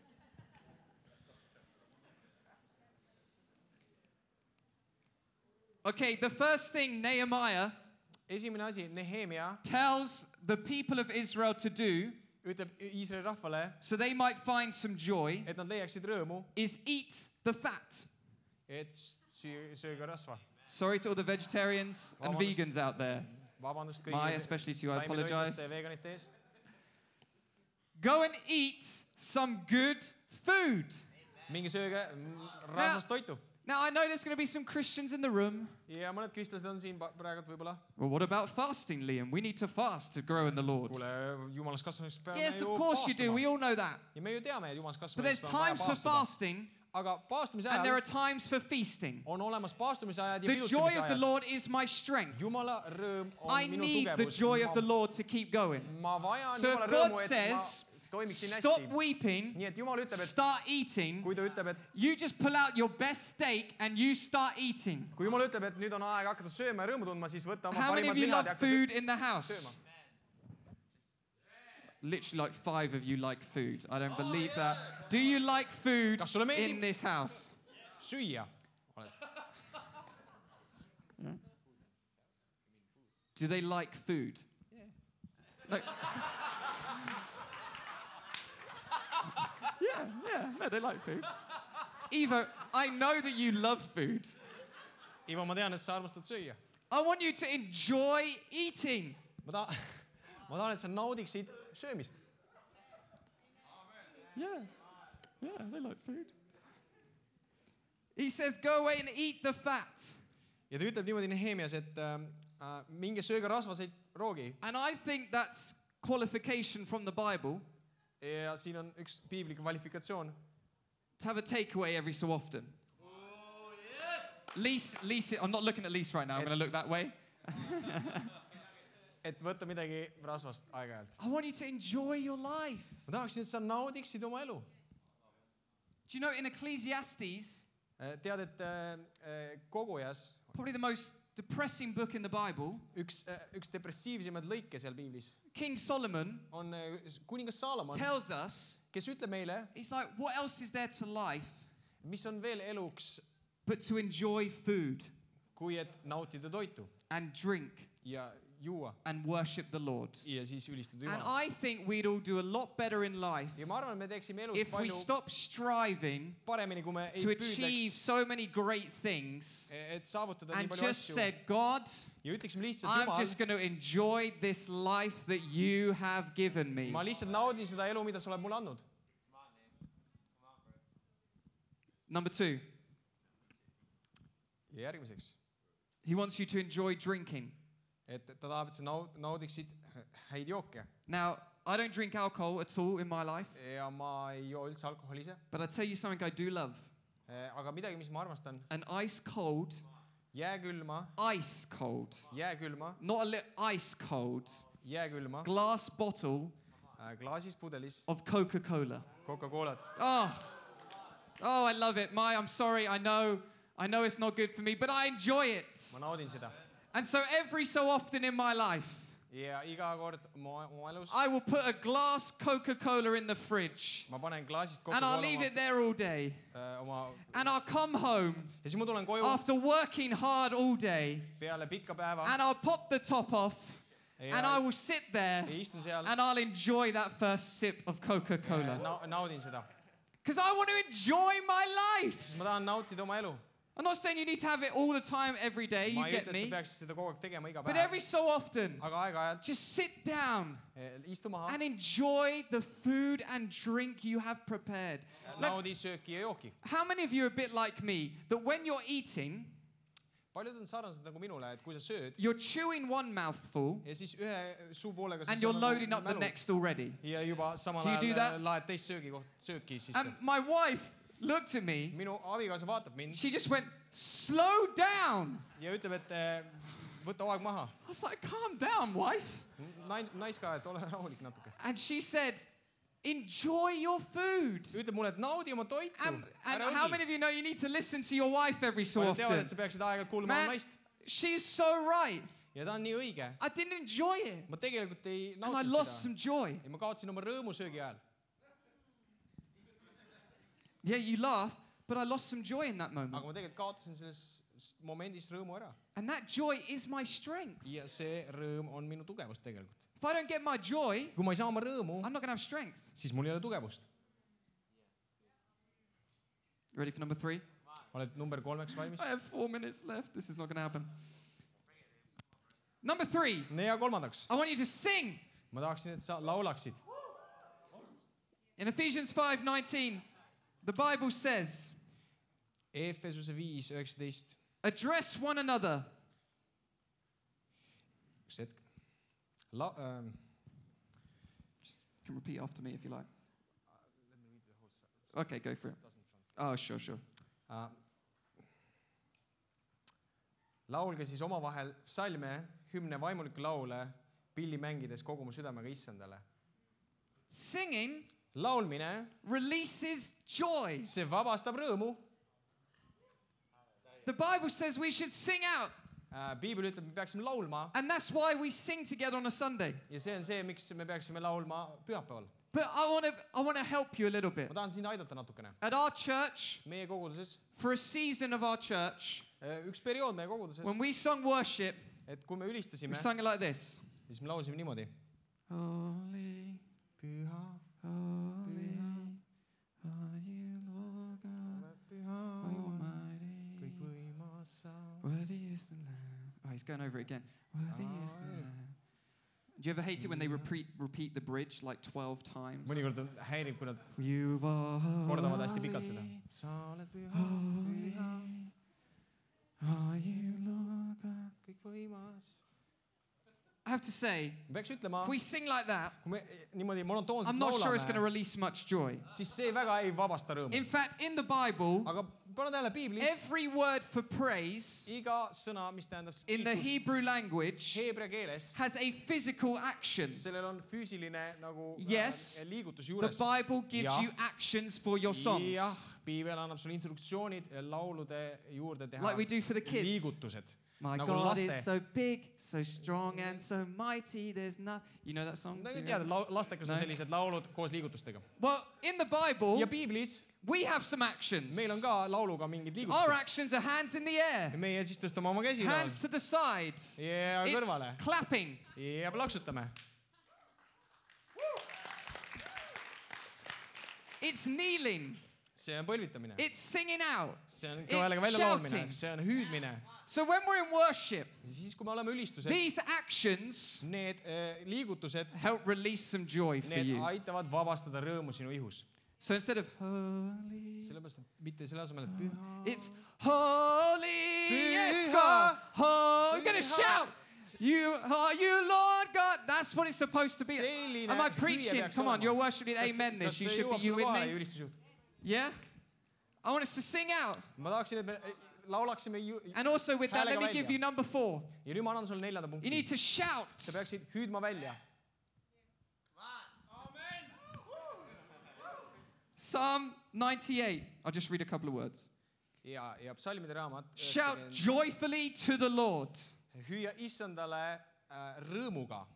Okay, the first thing Nehemiah Esimene asi, Nehemia tells the people of Israel to do ütleb Iisraeli rahvale, so they might find some joy et nad leiaksid rõõmu, is eat the fat. et süü- sööge rasva. Sorry to all the vegetarians and Vabandust. vegans out there. Vabandust My, kõigile especially to you, I apologize. taimetoitlaste ja veganite eest. Go and eat some good food. Minge sööge mm, rasvast toitu. Now, I know there's going to be some Christians in the room. Ja mõned kristlased on siin pa- praegu võib-olla. Well, what about fasting, Liam? We need to fast to grow in the Lord. Kuule, jumalas kasvamiseks peame Yes, ju of course you do. We paastuma. all know that. Ja me ju teame, et jumalas But there's kasvamiseks on vaja times for paastuda. fasting Aga paastumise and there are ajal times for feasting. on olemas paastumise ajad ja The joy pidutsemise of the ajad. Lord is my strength. Jumala rõõm on I minu need the tugevus. joy of the Ma, Lord to keep going. ma vajan So Jumala if God rõõmu, et says, ma toimiksin stop hästi. weeping, Nii et Jumal ütleb, et start eating, kui ta ütleb, et you just pull out your best steak and you start eating. kui Jumal ütleb, et nüüd on aeg hakata sööma ja rõõmu tundma, siis võta oma How many parimad of you lihad love ja hakka food in the house? sööma. Literally like five of you like food. I don't believe that. Do you like food Kas sulle meeldib? in this house? Süüa. Do they like food? Like, yeah, yeah, no, they like food. Evo, I know that you love food. Ivo, ma tean, et sa armastad süüa. I want you to enjoy eating. Ma ta- ma tahan, et sa naudiksid söömist. Yeah, yeah, they like food. He says, go away and eat the fat. Ja ta ütleb niimoodi Nehemias, et äh, äh, minge sööge rasvaseid roogi. And I think that's qualification from the Bible Ja siin on üks piibli kvalifikatsioon. to have a takeaway every so often. Liis, Liis, I'm not looking at Liis right now. I'm Et- going to look that way. et võtta midagi rasvast aeg-ajalt. I want you to enjoy your life. ma tahaksin, et sa naudiksid oma elu. Do you know in Ecclesiastes, tead, et äh, kogujas probably the most depressing book in the Bible, üks, äh, üks depressiivsemaid lõike seal piiblis King Solomon on äh, kuningas Saalomon, tells us, kes ütleb meile, he's like, what else is there to life mis on veel eluks, but to enjoy food kui et nautida toitu and drink ja juua and worship the Lord. ja siis ülistada And Jumalat. I think we'd all do a lot better in life ja ma arvan, et me teeksime elus if we palju stop striving paremini, kui me ei to achieve püüdleks, so many great things et saavutada nii and palju just asju said, God, ja ütleksime lihtsalt, I'm Jumal, just going to enjoy this life that you have given me. ma lihtsalt naudin seda elu, mida sa oled mulle andnud. Number two, ja järgmiseks, he wants you to enjoy drinking. et ta tahab, et sa nau- naudiksid häid jooke. Now, I don't drink alcohol at all in my life, ja ma ei joo üldse alkoholi ise. but I tell you something I do love. Aga midagi, mis ma armastan, An ice cold, jääkülma, ice cold, jääkülma, not a little ice cold, jääkülma, glass bottle klaasis, pudelis, of Coca-Cola. Coca-Colat. Oh, oh, I love it. My, I'm sorry. I know, I know it's not good for me, but I enjoy it. ma naudin seda. And so every so often in my life, ja iga kord mu, mu elus I will put a glass Coca-Cola in the fridge ma panen klaasist and I'll Coca-Cola leave oma, it there all day. äh, oma And I'll come home ja siis ma tulen koju after working hard all day peale pikka päeva and I'll pop the top off ja, and I will sit there ja istun seal and I'll enjoy that first sip of ja Coca-Cola. na, naudin seda. Because I want to enjoy my life. Siis ma tahan nautida oma elu. I'm not saying you need to have it all the time, every day, you ma ei get ütle, et me. sa peaksid seda kogu aeg tegema iga But päev. every so often, Aga aeg-ajalt just sit down istu maha, and enjoy the food and drink you have prepared. Like, naudi sööki ja jooki. how many of you are a bit like me, that when you're eating, Paljud on sarnased nagu minule, et kui sa sööd you're chewing one mouthful ja siis ühe suupoolega and you're loading up the next already? ja juba samal Do you do ajal that? laed teist söögi koht, sööki sisse. And my wife looked at me, Minu abikaasa vaatab mind she just went, slow down. ja ütleb, et eh, võta aeg maha. I was like, calm down, wife. Nain, nais ka, et ole rahulik natuke. And she said, enjoy your food. Ütleb mulle, et naudi oma toitu. And, and Ära how õgi. many of you know you need to listen to your wife every so Paljud teavad, often? et sa peaksid aeg-ajalt kuulama Man, oma naist. she's so right. Ja ta on nii õige. I didn't enjoy it. Ma tegelikult ei And I nautinud lost seda. some joy. Ja ma kaotasin oma rõõmu söögi ajal. Yeah, you laugh, but I lost some joy in that moment. Aga ma tegelikult kaotasin selles momendis rõõmu ära. And that joy is my strength. Ja see rõõm on minu tugevust tegelikult. If I don't get my joy, Kui ma ei saa oma rõõmu, I'm not going to have strength. siis mul ei ole tugevust. Ready for number three? Oled number kolmeks valmis? I have four minutes left. This is not going to happen. Number three, Ja kolmandaks. I want you to sing. Ma tahaksin, et sa laulaksid. In Ephesians five nineteen, the Bible says, Efesuse viis üheksateist. address one another. Üks hetk. La, ähm, You can repeat after me if you like. Okay, go for it. Oh, sure, sure. äh, laulge siis omavahel psalme, hümne, vaimulikke laule, pilli mängides kogu mu südamega issandale. Singing Laulmine, releases joy. see vabastab rõõmu. The Bible says we should sing out. Äh, Piibel ütleb, me peaksime laulma And that's why we sing together on a Sunday. ja see on see, miks me peaksime laulma pühapäeval. But I want to I want to help you a little bit. Ma tahan sind aidata natukene. At our church, Meie koguduses, for a season of our church, äh, üks periood meie koguduses, when we sung worship, et kui me we ülistasime, sang it like this. siis me laulsime niimoodi. Holy, Püha, holy are you, Lord God püha, Almighty. kõikvõimas sa. Worthy is the Lamb. Oh, he's going over it again. Worthy is the Lamb. Do you ever hate it when they repeat repeat the bridge like twelve times? Mõnikord on- häirib, kui nad You are kordavad hästi pikalt seda. holy, Sa oled püha, holy püha, are you, Lord God. kõikvõimas. I have to say, Ma peaks ütlema, if we sing like that, kui me niimoodi monotoonselt I'm not sure it's going to laulame, release much joy. siis see väga ei vabasta rõõmu. In fact, in the Bible, Aga pane tähele piiblis every word for praise iga sõna, mis tähendab in the kiitust Hebrew language heebrea keeles, has a physical action. sellel on füüsiline nagu Yes, äh, liigutus The juures. Bible gives Ja. you actions for your songs, jah, piibel annab sulle instruktsioonid laulude juurde teha like we do for the kids. liigutused. My Nagu God laste. is so big, so strong and so mighty, there's not... You know that song? no Do you tead, know? lastekas on No. sellised laulud koos liigutustega. Well, in the Bible, ja piiblis we have some actions. meil on ka lauluga mingid Our liigutused. actions are hands in the air, ja meie siis tõstame oma käsi hands to the side. ja kõrvale It's clapping. ja plaksutame. It's kneeling. see on põlvitamine. It's singing out. see on kõva häälega välja laulmine. see on hüüdmine. So when we're in worship, siis kui me oleme ülistuses, these actions need äh, liigutused, help release some joy for need you. aitavad vabastada rõõmu sinu ihus. So instead of holy, sellepärast, et mitte selle asemel, et püha. it's holy, yes Püha. God, holy. You're gonna Püha. shout. You are you, Lord God. That's what it's supposed to be. Selline Am I hüüe preaching? peaks Come on, olema. you're worshiping. Kas- Amen. This kas you see should be jõuab you sulle with kohale, me. ülistusjuht? Yeah. I want us to sing out. ma tahaksin, et me äh, laulaksime ju- And also with that, let häälega me give välja. you number four. ja nüüd ma annan sulle neljanda You punkti. need to shout. sa peaksid hüüdma välja. Psalm ninety-eight. I'll just read a couple of words. ja, ja psalmide raamat. Shout joyfully to the Lord. hüüa issandale äh, rõõmuga.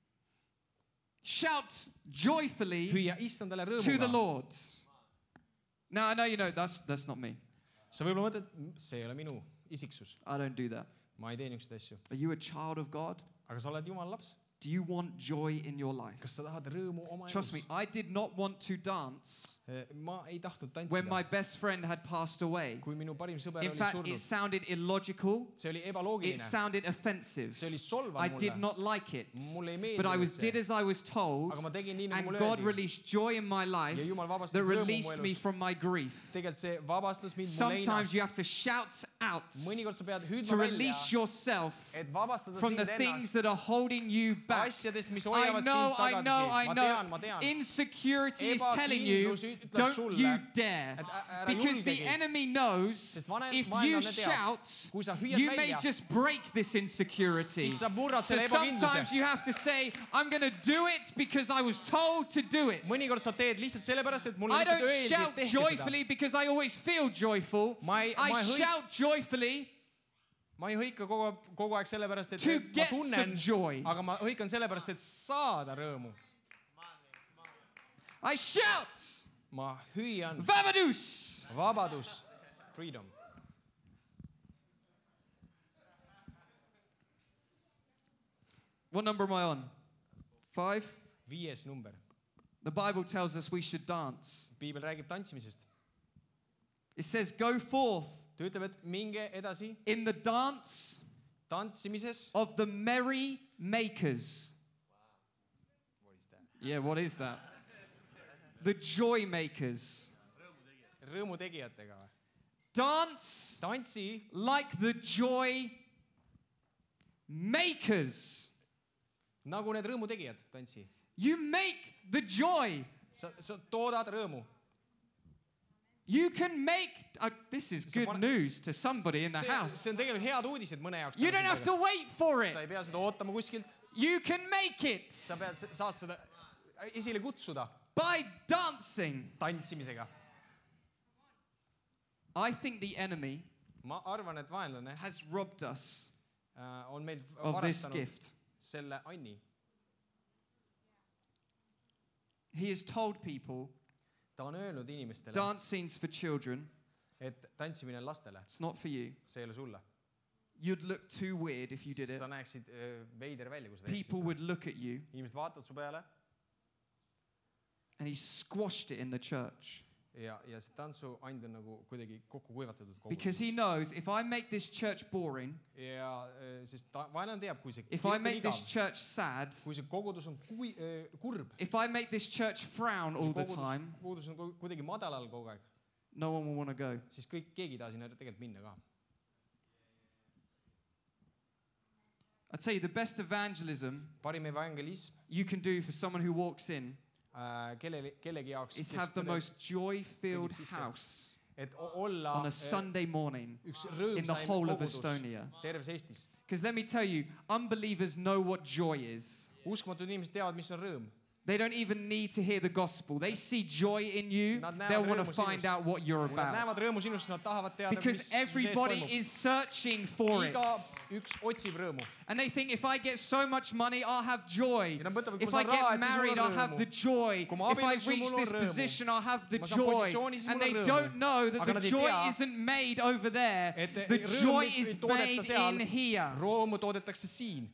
Shout joyfully hüüa issandale to the rõõmuga. Lord. Now I know you know that's that's not me. sa võib-olla mõtled, see ei ole minu isiksus. I don't do that. ma ei tee niisuguseid asju. Are you a child of God? aga sa oled Jumala laps. Do you want joy in your life? kas sa tahad rõõmu oma Trust elus? me, I did not want to dance ma ei tahtnud when my tantsida, best friend had passed away. kui minu parim sõber In oli fact, it surnud. sounded illogical. see oli It ebaloogiline. sounded offensive. see oli solvav I mulle. did not like it. mulle ei But I meeldinud was see. did as I was told, aga ma tegin nii, nagu and mulle God öeldi. released joy in my life ja Jumal vabastas that rõõmu mu released me elus. from my grief. tegelikult see vabastas mind mu Sometimes leinast. you have to shout out mõnikord sa pead to hüüdma välja, release yourself et vabastada from sind the things ennast that are holding you back. asjadest, mis I hoiavad know, sind I tagasi. know, I ma know. tean, ma tean. Insecurity is telling you, Ebakindlus ütleb don't sulle, you dare. et ä- ära Because the julgegi. enemy knows Sest vanem- if vaenlane you teab, shout, kui sa hüüad you may välja, just break this insecurity. siis sa murrad So selle sometimes ebakindluse. you have to say, I'm going to do it because I was told to do it. mõnikord sa teed lihtsalt sellepärast, et mulle I lihtsalt don't öeldi, shout et tehke seda. joyfully because I always feel joyful. Ma ei- I ma ei hõi- shout joyfully ma ei hõika kogu, kogu aeg sellepärast, et to et ma get some tunnen, joy. aga ma hõikan sellepärast, et saada rõõmu. I shout ma hüüan Vabadus. vabadus, freedom. What number am I on? Five? viies number. The Bible tells us we should dance. piibel räägib tantsimisest. It says, go forth ta ütleb, et minge edasi in the dance tantsimises. of the merry makers. What is that? Yeah, what is that? The joy makers. rõõmutegijatega või? Dance tantsi like the joy makers. nagu need rõõmutegijad, tantsi. You make the joy. sa, sa toodad rõõmu. You can make, uh, this is Sa good pane- news to somebody in the see, house. see on tegelikult head uudised mõne jaoks. You don't have to wait for sa ei it. pea seda ootama kuskilt. You can make it sa pead, saad seda esile kutsuda by dancing. tantsimisega. I think the enemy ma arvan, et vaenlane has robbed us äh, on meilt of this varastanud gift. selle anni. He has told people ta on öelnud inimestele, dancing's for children. et tantsimine on lastele, It's not for you. see ei ole sulle. You'd look too weird if you did it. sa näeksid äh, veider välja, kui sa People teeksid would look at you. seda. inimesed vaatavad su peale And he squashed it in the church. ja, ja see tantsuand on nagu kuidagi kokku kuivatatud Because he kogudus. knows if I make this church boring, ja äh, sest ta, vaenlane teab, kui see if kirik I on make this igav, church sad, kui see kogudus on kui, äh, kurb, if I make this church frown all the kogudus, time, kogudus on ku- kuidagi madalal kogu aeg, no one will want to go. siis kõik, keegi ei taha sinna tegelikult minna ka. I tell you, the best evangelism parim evangelism you can do for someone who walks in äh, kellele, kellegi jaoks, is kes have the tuleb- most joy-filled sisse. house. et o- olla on a eh, Sunday morning üks in the rõõmsaim whole of kogudus Estonia. terves Eestis. Because let me tell you, unbelievers know what joy is. Uskmatud inimesed teavad, mis on rõõm. They don't even need to hear the gospel. They see joy in you. Nad näevad They'll want to rõõmu find sinust. out what you're Kui nad about. näevad rõõmu sinust, nad tahavad teada, mis Because su sees everybody toimub. is searching for it. Iga üks otsib rõõmu. And they think if I get so much money, I'll have joy. Ja nad mõtlevad, kui If ma I saan raha, get et siis mul married, on I'll have rõõmu. the joy. Kui ma If I abiellun, siis reach mul on this rõõmu. position, I'll have the Ma saan joy. positsiooni, siis And mul they on rõõmu. don't know that Aga the nad ei joy tea, isn't made over there. et The rõõmu joy ei is toodeta made seal. in here. Rõõmu toodetakse siin.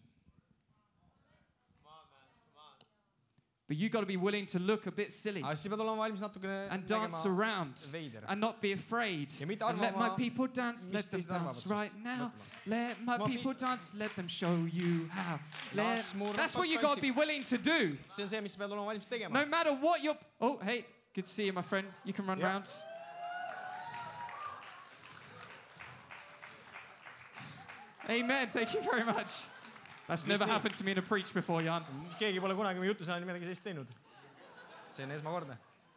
But you got to be willing to look a bit silly Aga siis pead olema valmis natukene and dance nägema around veider. and not be afraid. Ja mitte And let my arvama, people dance, mis let them teised arvavad dance sinust. right now. Mõtlema. Let my Las ma people pi- dance, let them show you how. Let- Las mu That's rahvas what you got to tantsib. be willing to do. See on see, mis pead olema valmis tegema. No matter what you're... Oh, hey, good to see you, my friend. You can run Yeah. round. Amen. Thank you very much. That's never nii. happened to me in a preach before, Jan. Keegi pole kunagi mu jutusajal midagi sellist teinud. See on esmakordne.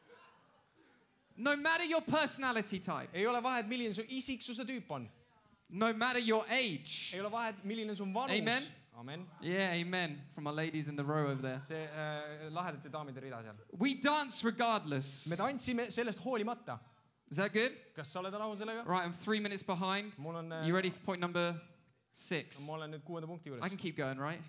No matter your personality type, Ei ole vahet, milline su isiksuse tüüp on. no matter your age. Ei ole vahet, milline su vanus. Amen. Amen. Yeah, amen. From my ladies in the row over there. See äh, lahedate daamide rida seal. We dance regardless. Me tantsime sellest hoolimata. Is that good? Kas sa oled rahul sellega? Right, I'm three minutes behind. Mul on, äh, You ready for point number six? ma olen nüüd kuuenda punkti I juures. can keep going, right?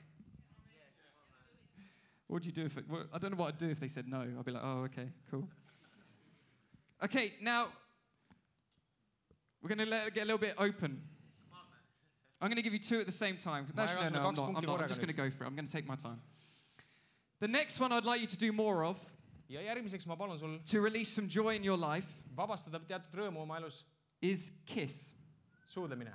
What would you do if it, well, I don't know what I'd do if they said no. I'd be like, oh, okay, cool. Okay, now we're going to let it get a little bit open. I'm going to give you two at the same time. Ma Actually, jagan no, sulle no, I'm kaks not. I'm, punkti not. I'm korraga just going to nüüd. go for it. I'm going to take my time. The next one I'd like you to do more of, Ja järgmiseks ma palun sul to release some joy in your life, vabastada teatud rõõmu oma elus. is kiss. Suudlemine.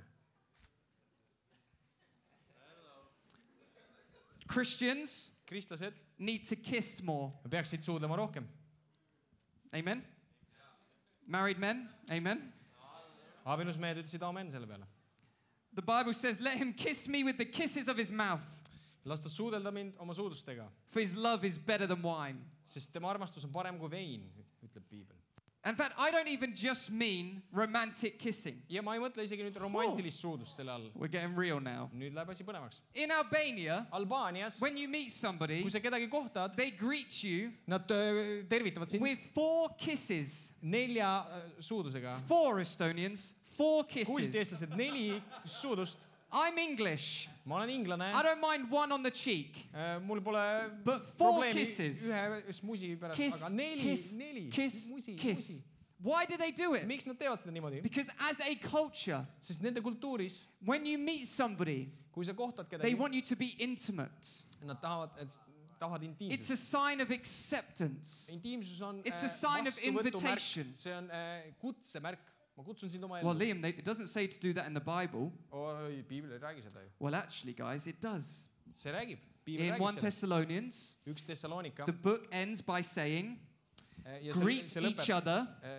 Christians Kristlased need to kiss more. peaksid suudlema rohkem. Amen? Married men? Amen? Abielus mehed ütlesid amen selle peale. The Bible says, let him kiss me with the kisses of his mouth, Las ta suudelda mind oma suudlustega, for his love is better than wine. sest tema armastus on parem kui vein, ütleb piibel. In fact, I don't even just mean romantic kissing. Ja ma ei mõtle isegi nüüd romantilist suudlust selle all. We're getting real now. Nüüd läheb asi põnevaks. In Albania, Albaanias, when you meet somebody, kui sa kedagi kohtad, they greet you nad öö, tervitavad sind with four kisses. nelja öö, suudlusega. Four Estonians, four Kuulsid kisses. eestlased neli suudlust. I'm English. Ma olen inglane. I don't mind one on the cheek. Mul pole But four probleemi kisses. ühe smusi pärast, Kiss, aga neli, kiss, neli, kiss, musi, kiss. musi. Why do they do it? Miks nad teevad seda niimoodi? Because as a culture, Sest nende kultuuris, when you meet somebody, kui sa kohtad they kedagi, want you to be intimate. nad tahavad, et tahavad It's a intiimsust. sign of acceptance. Intiimsus on It's a äh, sign of vastuvõtumärk. invitation. See on äh, kutsemärk. Ma kutsun sind oma Well, ellu. Liam, they, it doesn't say to do that in the Bible. Oi, piibel ei räägi seda ju. Well, actually, guys, it does. See räägib. Piibel In räägib First sellest. Thessalonians, Üks Thessalonika. the book ends by saying, Äh, ja see, greet see each lõpeb. other äh,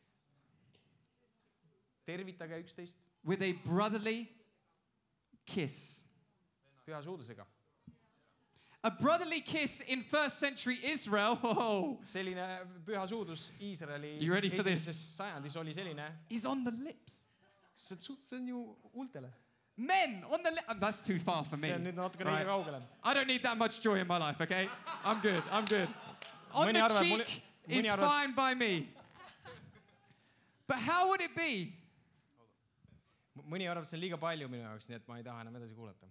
Tervitage üksteist with a brotherly kiss. püha suudlusega. A brotherly kiss in first century Israel, oh, Selline püha suudlus Iisraeli You ready for this? esimeses sajandis oli selline. is on the lips. See on su- see on ju huultele. Men on the lips. That's too far for me. See on nüüd natuke Right. liiga kaugele. I don't need that much joy in my life, okay? I'm good, I'm good. On Mõni the arvab, cheek mõni- is mõni arvab- fine by me. But how would it be Mõni arvab, et see on liiga palju minu jaoks, nii et ma ei taha enam edasi kuulata.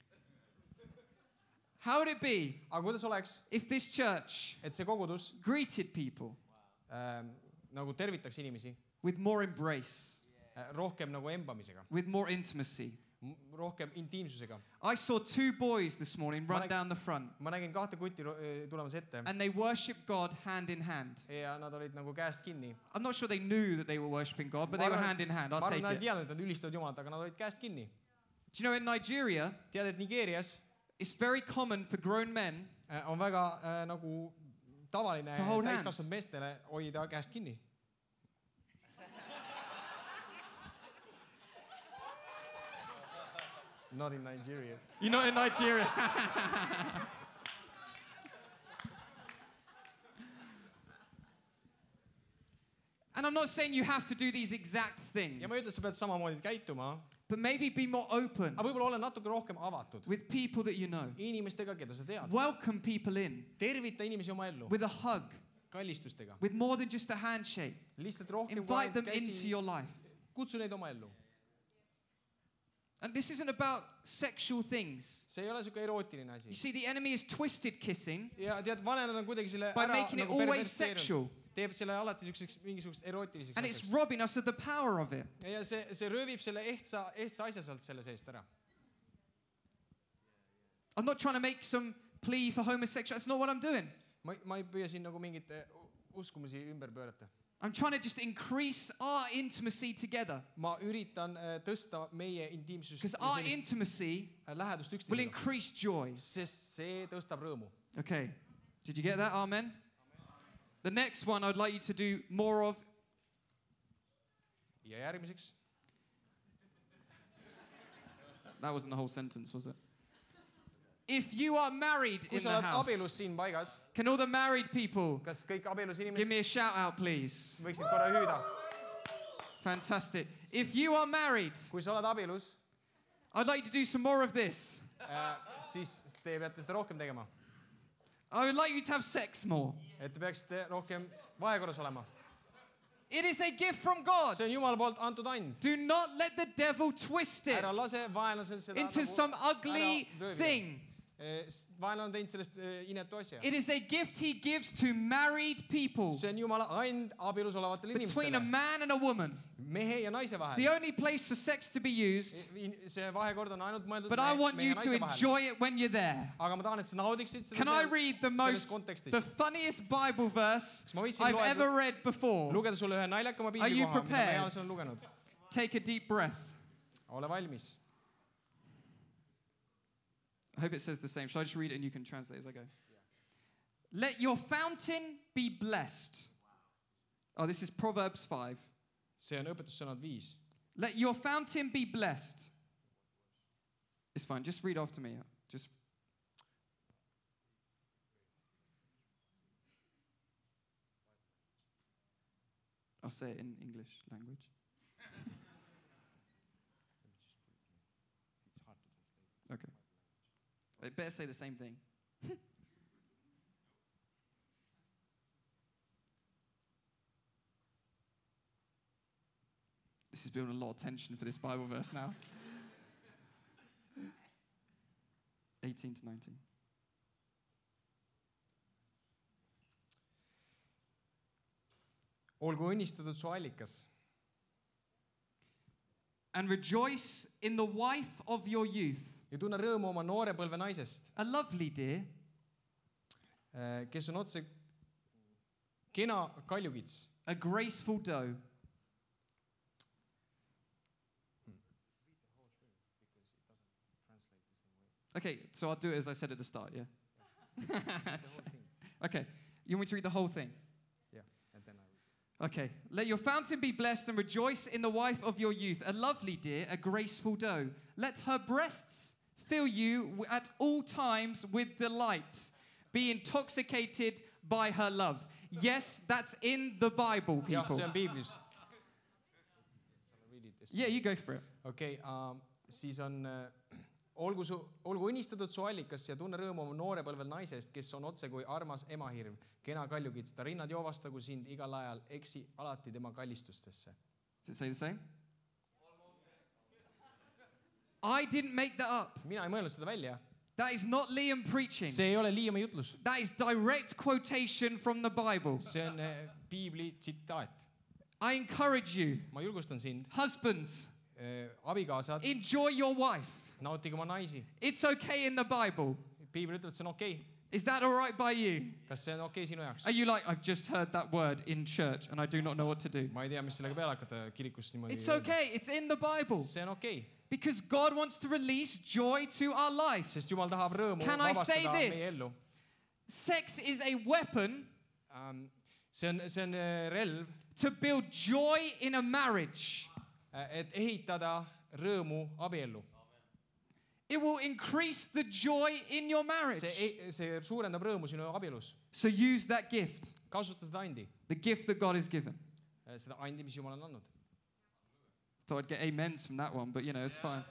How would it be Aga kuidas oleks, if this church et see kogudus greeted people äh, nagu tervitaks inimesi with more embrace, äh, rohkem nagu embamisega, with more intimacy? m- rohkem intiimsusega. I saw two boys this morning run Like- down the front Ma nägin kahte kutti ro- äh, tulemas ette and they worship God hand in hand. ja nad olid nagu käest kinni. I'm not sure they knew that they were worshiping God, but they were hand in hand. I'll ma take arvan, nad it. ei teadnud, et nad ülistavad Jumalat, aga nad olid käest kinni. Do you know in Nigeria, Tead, et Nigeerias it's very common for grown men äh, on väga äh, nagu tavaline To hold täiskasvanud meestele hoida käest kinni. Not in Nigeria. You're not in Nigeria. And I'm not saying you have to do these exact things, ja ma ei ütle, et sa pead samamoodi käituma, but maybe be more open aga võib-olla ole natuke rohkem avatud with people that you know. inimestega, keda sa tead. Welcome people in tervita inimesi oma ellu with a hug, kallistustega. with more than just a handshake. lihtsalt rohkem kui Invite them ainult into käsi, your life. kutsu neid oma ellu. And this isn't about sexual things. see ei ole siuke erootiline You asi. see, the enemy is twisted kissing ja tead, vanemad on kuidagi selle by ära making it nagu always perverteerunud. sexual. teeb selle alati siukseks mingisuguseks erootiliseks And it's asjaks. robbing us of the power of it. ja see, see röövib selle ehtsa, ehtsa asja sealt selle seest ära. I'm not trying to make some plea for homosexuality. That's not what I'm doing. ma, ma ei püüa siin nagu mingit eh, uskumusi ümber pöörata. I'm trying to just increase our intimacy together. ma üritan eh, tõsta meie intiimsust Because ja our sellist, intimacy eh, lähedust will üksteisega, increase joy. sest see tõstab rõõmu. Okay. Did you get that? Amen. The next one I'd like you to do more of. ja järgmiseks, That wasn't the whole sentence, was it? If you are married kui in sa the oled abielus house, siin paigas, can all the married people kas kõik abielus give inimesed me a shout out, please? võiksid korra hüüda? Fantastic. If you are married, kui sa oled abielus, I'd like you to do some more of this. eh, siis te peate seda rohkem tegema. I would like you to have sex more. et te peaksite rohkem vahekorras olema. It is a gift from God. see on Jumala poolt antud and. Do not let the devil twist it ära lase vaenlasel seda into some ugly ära röövida. thing. Eh, s- vaenlane on teinud sellest eh, inetu asja. It is a gift he gives to married people see on Jumala and abielus olevatele between a inimestele. man and a woman. mehe ja naise It's the vahel. only place for sex to be used, see vahekord on ainult mõeldud but I mehe, want mehe you ja naise to vahel. enjoy it when you're there. aga ma tahan, et sa naudiksid seda Can I seal- read the selles most, kontekstis. the funniest Bible verse Kas ma võiksin I've loeda- ever read before? lugeda sulle ühe naljakama Are you piiblikoha, mida ma prepared? eales olen lugenud. Take a deep breath. ole valmis. I hope it says the same. Shall I just read it and you can translate as I go? Let your fountain be blessed. Oh, this is Proverbs five. see on õpetussõnad viis. Let your fountain be blessed. It's fine. Just read after me. Just. I'll say it in English language. Okay. I better say the same thing. This is building a lot of tension for this Bible verse now. eighteen to nineteen. olgu õnnistatud su allikas And rejoice in the wife of your youth, ja tunne rõõmu oma noore põlve naisest, a lovely dear, eh, kes on otse kena kaljukits. a graceful doe. Okay, so I'll do it as I said at the start, yeah? Okay, you want me to read the whole thing? Yeah, and then I... Okay. Let your fountain be blessed and rejoice in the wife of your youth, a lovely deer, a graceful doe. Let her breasts fill you w- at all times with delight. Be intoxicated by her love. Yes, that's in the Bible, jah, people. see on piiblis. Yeah, you go for it. okei okay, uh, siis on uh, olgu su, olgu õnnistatud su allikas ja tunne rõõmu oma noore põlvel naisest, kes on otse kui armas emahirm, kena kaljukits, ta rinnad joovastagu sind igal ajal, eksi alati tema kallistustesse. Does it say the same? I didn't make that up. mina ei mõelnud seda välja. That is not Liam preaching. see ei ole Liiami jutlus, That is direct quotation from the Bible. see on uh, piibli tsitaat. I encourage you, ma julgustan sind husbands, uh,, abikaasad, enjoy your wife. nautige oma naisi. It's okay in the Bible. piibel ütleb, et see on okei okay. Is that all right by you? kas see on okei okay sinu jaoks? Are you like, I've just heard that word in church and I do not know what to do? ma ei tea, mis sellega peale hakata kirikus niimoodi. It's okay. It's in the Bible. see on okei okay. Because God wants to release joy to our lives. sest Jumal tahab rõõmu Can I say vabastada meie this? ellu. Sex is a weapon um, see on, see on uh, relv, to build joy in a marriage. uh, et ehitada rõõmu abiellu. It will increase the joy in your marriage. see, see suurendab rõõmu sinu abielus. So use that gift, kasuta seda andi, the gift that God has given. seda andi, mis Jumal on andnud. Thought I'd get amens from that one, but you know, it's fine.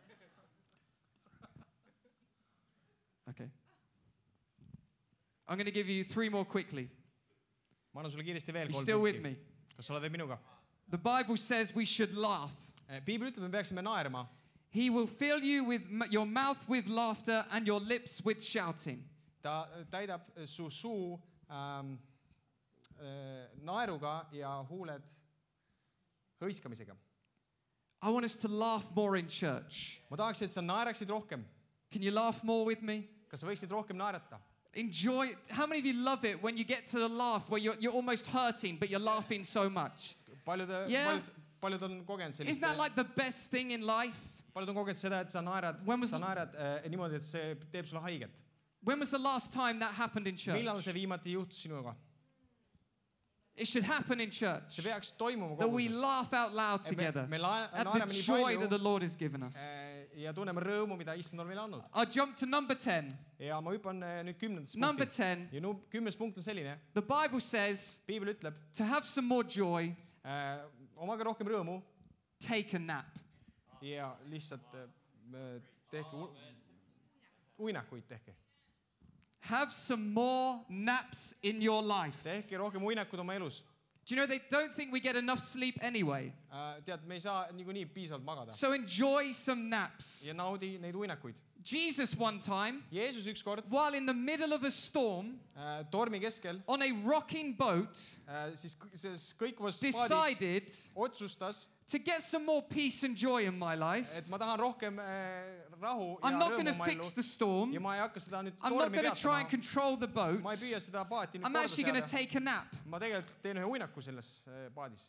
Okay. I'm going to give you three more quickly. Ma annan sulle kiiresti veel You kolm still with punkti. me? Kas sa oled veel minuga? The Bible says we should laugh. Piibel ütleb, me peaksime naerma. He will fill you with m- your mouth with laughter and your lips with shouting. Ta täidab su suu ähm, äh, naeruga ja huuled hõiskamisega. I want us to laugh more in church. Ma tahaks, et sa naeraksid rohkem. Can you laugh more with me? Kas sa võiksid rohkem naerata? Enjoy. How many of you love it when you get to the laugh where you're, you're almost hurting, but you're laughing so much? Paljud, Yeah. paljud, paljud on kogenud sellist. Isn't that like the best thing in life? Paljud on kogenud seda, et sa naerad, When was sa the- naerad äh, niimoodi, et see teeb sulle haiget. When was the last time that happened in church? Millal see viimati juhtus sinuga? It should happen in church. See peaks toimuma That we koguduses. laugh out loud together Me, me la- at naerame the nii joy that the palju Lord has given us. äh, ja tunneme rõõmu, mida Issand on meile andnud. I'll jump to number ten. Ja ma hüppan äh, nüüd kümnendasse Number punkti. ten. Ja nu, kümnes punkt on selline. The Bible says Piibel ütleb, to have some more joy, äh, omage rohkem rõõmu take a nap. ja lihtsalt äh, tehke u- uinakuid tehke. Have some more naps in your life. Tehke rohkem uinakud oma elus. Do you know they don't think we get enough sleep anyway? Äh, tead, me ei saa niikuinii piisavalt magada. So enjoy some naps. Ja naudi neid uinakuid. Jesus one time, Jeesus ükskord while in the middle of a storm äh, tormi keskel on a rocking boat, äh, siis k- selles kõikvas paadis decided otsustas, to get some more peace and joy in my life. et ma tahan rohkem äh, rahu ja I'm not going rõõmu to oma ellu. fix the storm. Ja ma ei hakka seda nüüd I'm not tormi going to try and peatama. control the boat. Ma ei püüa seda paati nüüd I'm korda actually going to seada. take a nap. Ma tegelikult teen ühe uinaku selles äh, paadis.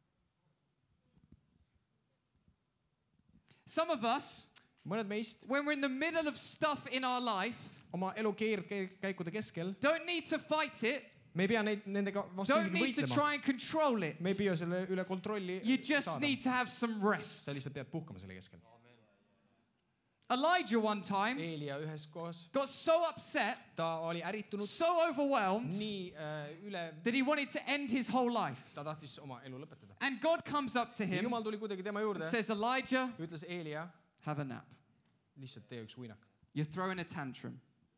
Some of us, Mõned meist when we're in the middle of stuff in our life, oma elu keerkäikude keskel, don't need to fight it, me ei pea neid, nendega vastu don't isegi need to võitlema. try and control it. Me ei püüa selle üle kontrolli You just saada. need to have some rest. Sa lihtsalt pead puhkama selle keskel. Elijah one time Eelia ühes kohas, got so upset, ta oli äritunud so overwhelmed, nii äh, üle, that he wanted to end his whole life. ta tahtis oma elu lõpetada. And God comes up to Ja him Jumal tuli kuidagi tema and juurde, says, Elijah, ütles Eelia, have a nap. lihtsalt tee üks uinak. You're throwing a tantrum.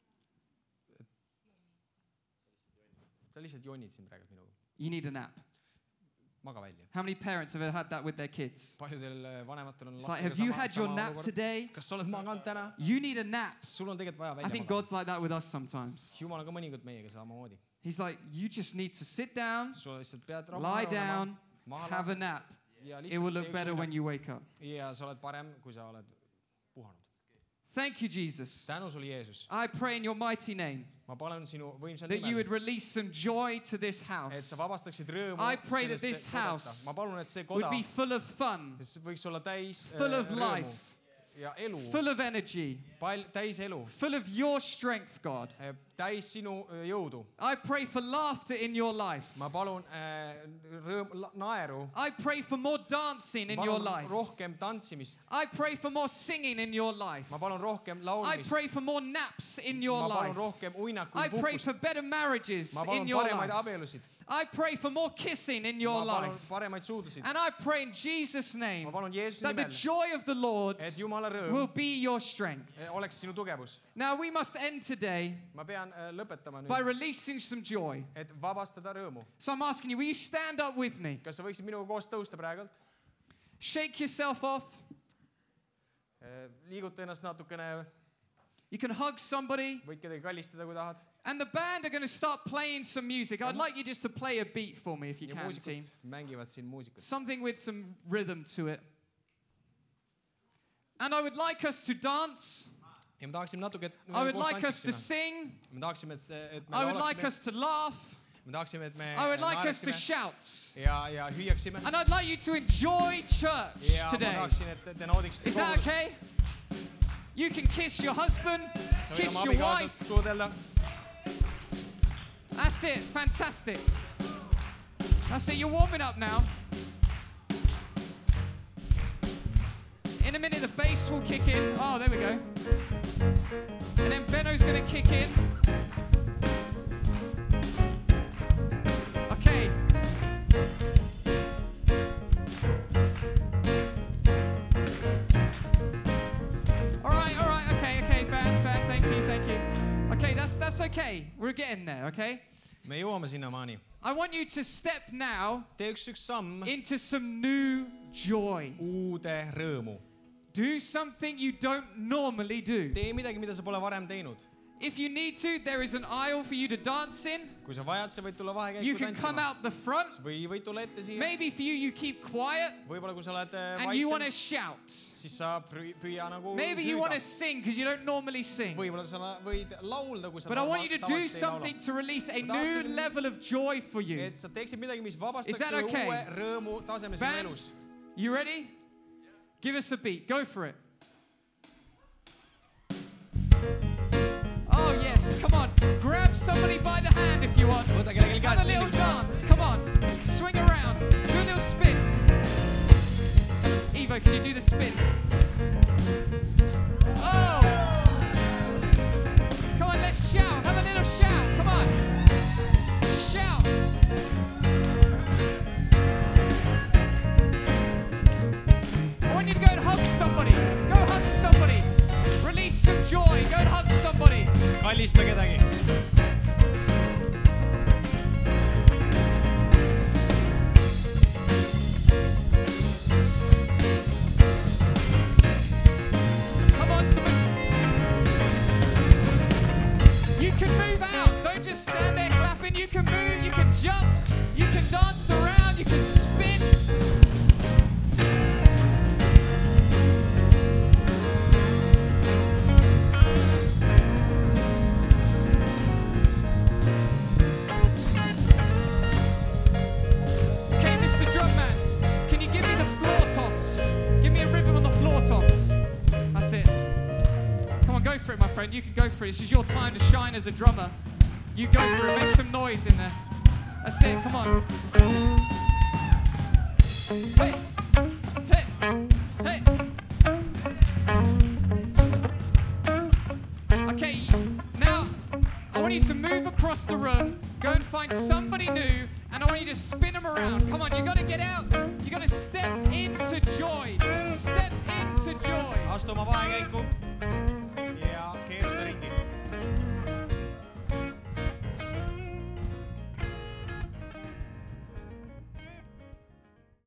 Sa lihtsalt jonnid siin praegu minuga. You need a nap. Maga välja. How many parents have ever had that with their kids? Paljudel äh, vanematel on It's like, have you had your nap today? Kas sa oled maganud täna? You need a nap. Sul on tegelikult vaja I välja think magada. God's like that with us sometimes. Jumal on ka mõnikord meiega samamoodi. He's like, you just need to sit down, Sul lihtsalt pead rahu lie down, maha have a nap. ja It will lihtsalt look tee üks better when uinak. you wake up. Ja sa oled parem, kui sa oled puhanud. Thank you, Jesus. Tänu sulle, Jeesus. I pray in your mighty name Ma palun sinu võimsal that you nimel, would release some joy to this et house, sa vabastaksid rõõmu I pray that sellesse this kodata. house Ma palun, et see would koda be full of fun, siis võiks olla täis full äh, of rõõmu life, ja elu, full of energy, pal- täis elu, full of your strength, God. äh, täis sinu äh, jõudu. I pray for laughter in your life. Ma palun äh, rõõm, la- naeru, I pray for more dancing in ma your palun life. rohkem tantsimist, I pray for more singing in your life. ma palun rohkem I laulmist, pray for more naps in your ma palun life. rohkem I uinakuid pray puhkust, for better marriages ma in palun your paremaid life. abielusid, I pray for more kissing in your ma palun life. paremaid suudusid, And I pray in Jesus' name ma palun Jeesuse that the nimel, joy of the Lord et Jumala will rõõm be your strength. äh, oleks sinu tugevus. Now we must end today Ma pean äh, lõpetama by nüüd, releasing some joy. et vabastada rõõmu. So I'm asking you, will you stand up with me? Kas sa võiksid minuga koos tõusta praegult? Shake yourself off. Äh, Liiguta ennast natukene, You can hug somebody. võid kedagi kallistada, kui tahad. And the band are going to start playing some music. I'd like you just to play a beat for me if you Ja can, team. muusikud mängivad siin muusikat. Something with some rhythm to it. And I would like us to dance. Ja me tahaksime natuke, et me I would koos like us to tantsiksime. sing. Me tahaksime, et, see- et me I would like laulaksime. us to laugh. Me tahaksime, et me I would like us to naeraksime shout. ja, ja hüüaksime. And I'd like you to enjoy church Ja ma today. tahaksin, et te naudiksite Is that okay? You can kiss your husband, kiss your wife. Suudelda. That's it. Fantastic. That's it. You're warming up now. In a minute, the bass will kick in. Oh, there we go. And then Benno's going to kick in. Okay. that's, that's okay. We're getting there, okay? me jõuame sinnamaani. I want you to step now tee üks üks samm into some new joy. uude rõõmu. Do something you don't normally do. tee midagi, mida sa pole varem teinud. If you need to, there is an aisle for you to dance in. kui sa vajad, sa võid tulla You vahekäiku can come tantsima. out the front. või võid tulla ette siia. Maybe for you, you keep quiet võib-olla kui sa oled äh, and you want to vaiksem, shout. siis sa püü- püüa nagu Maybe you want to hüüda. sing because you don't normally sing. võib-olla sa la- võid laulda, kui sa But I want you to norma- do tavaliselt ei laula. something to release a Ma new tahaksin- level of joy for you. et sa teeksid midagi, mis vabastaks Is that sulle okay? uue rõõmu taseme sinu Band, elus. you ready? Give us a beat. Go for it. Oh, yes. Come on. Grab somebody by the hand if you want. võta kellelgi Have a käest little kinni. dance. Come on. Swing around. Do a little spin. Evo, can you do the spin? Oh. Come on, let's shout. Have a little shout. Come on. Shout. I want you to go and hug somebody. Go hug somebody. Release some joy. Go and hug somebody. kallista kedagi. Come on, someone. You can move out. Don't just stand there clapping. You can move. You can jump. You can dance around. You can spin. Okay, Mister Drumman, can you give me the floor toms? Give me a rhythm on the floor toms. That's it. Come on, go for it, my friend. You can go for it. This is your time to shine as a drummer. You go for it. Make some noise in there. That's it. Come on. Hey, hey, hey. Okay, now I want you to move across the room, go and find somebody new, and I want you to spin them around. Come on, you got to get out. You got to step into joy. Step into joy. astu oma vahekäiku.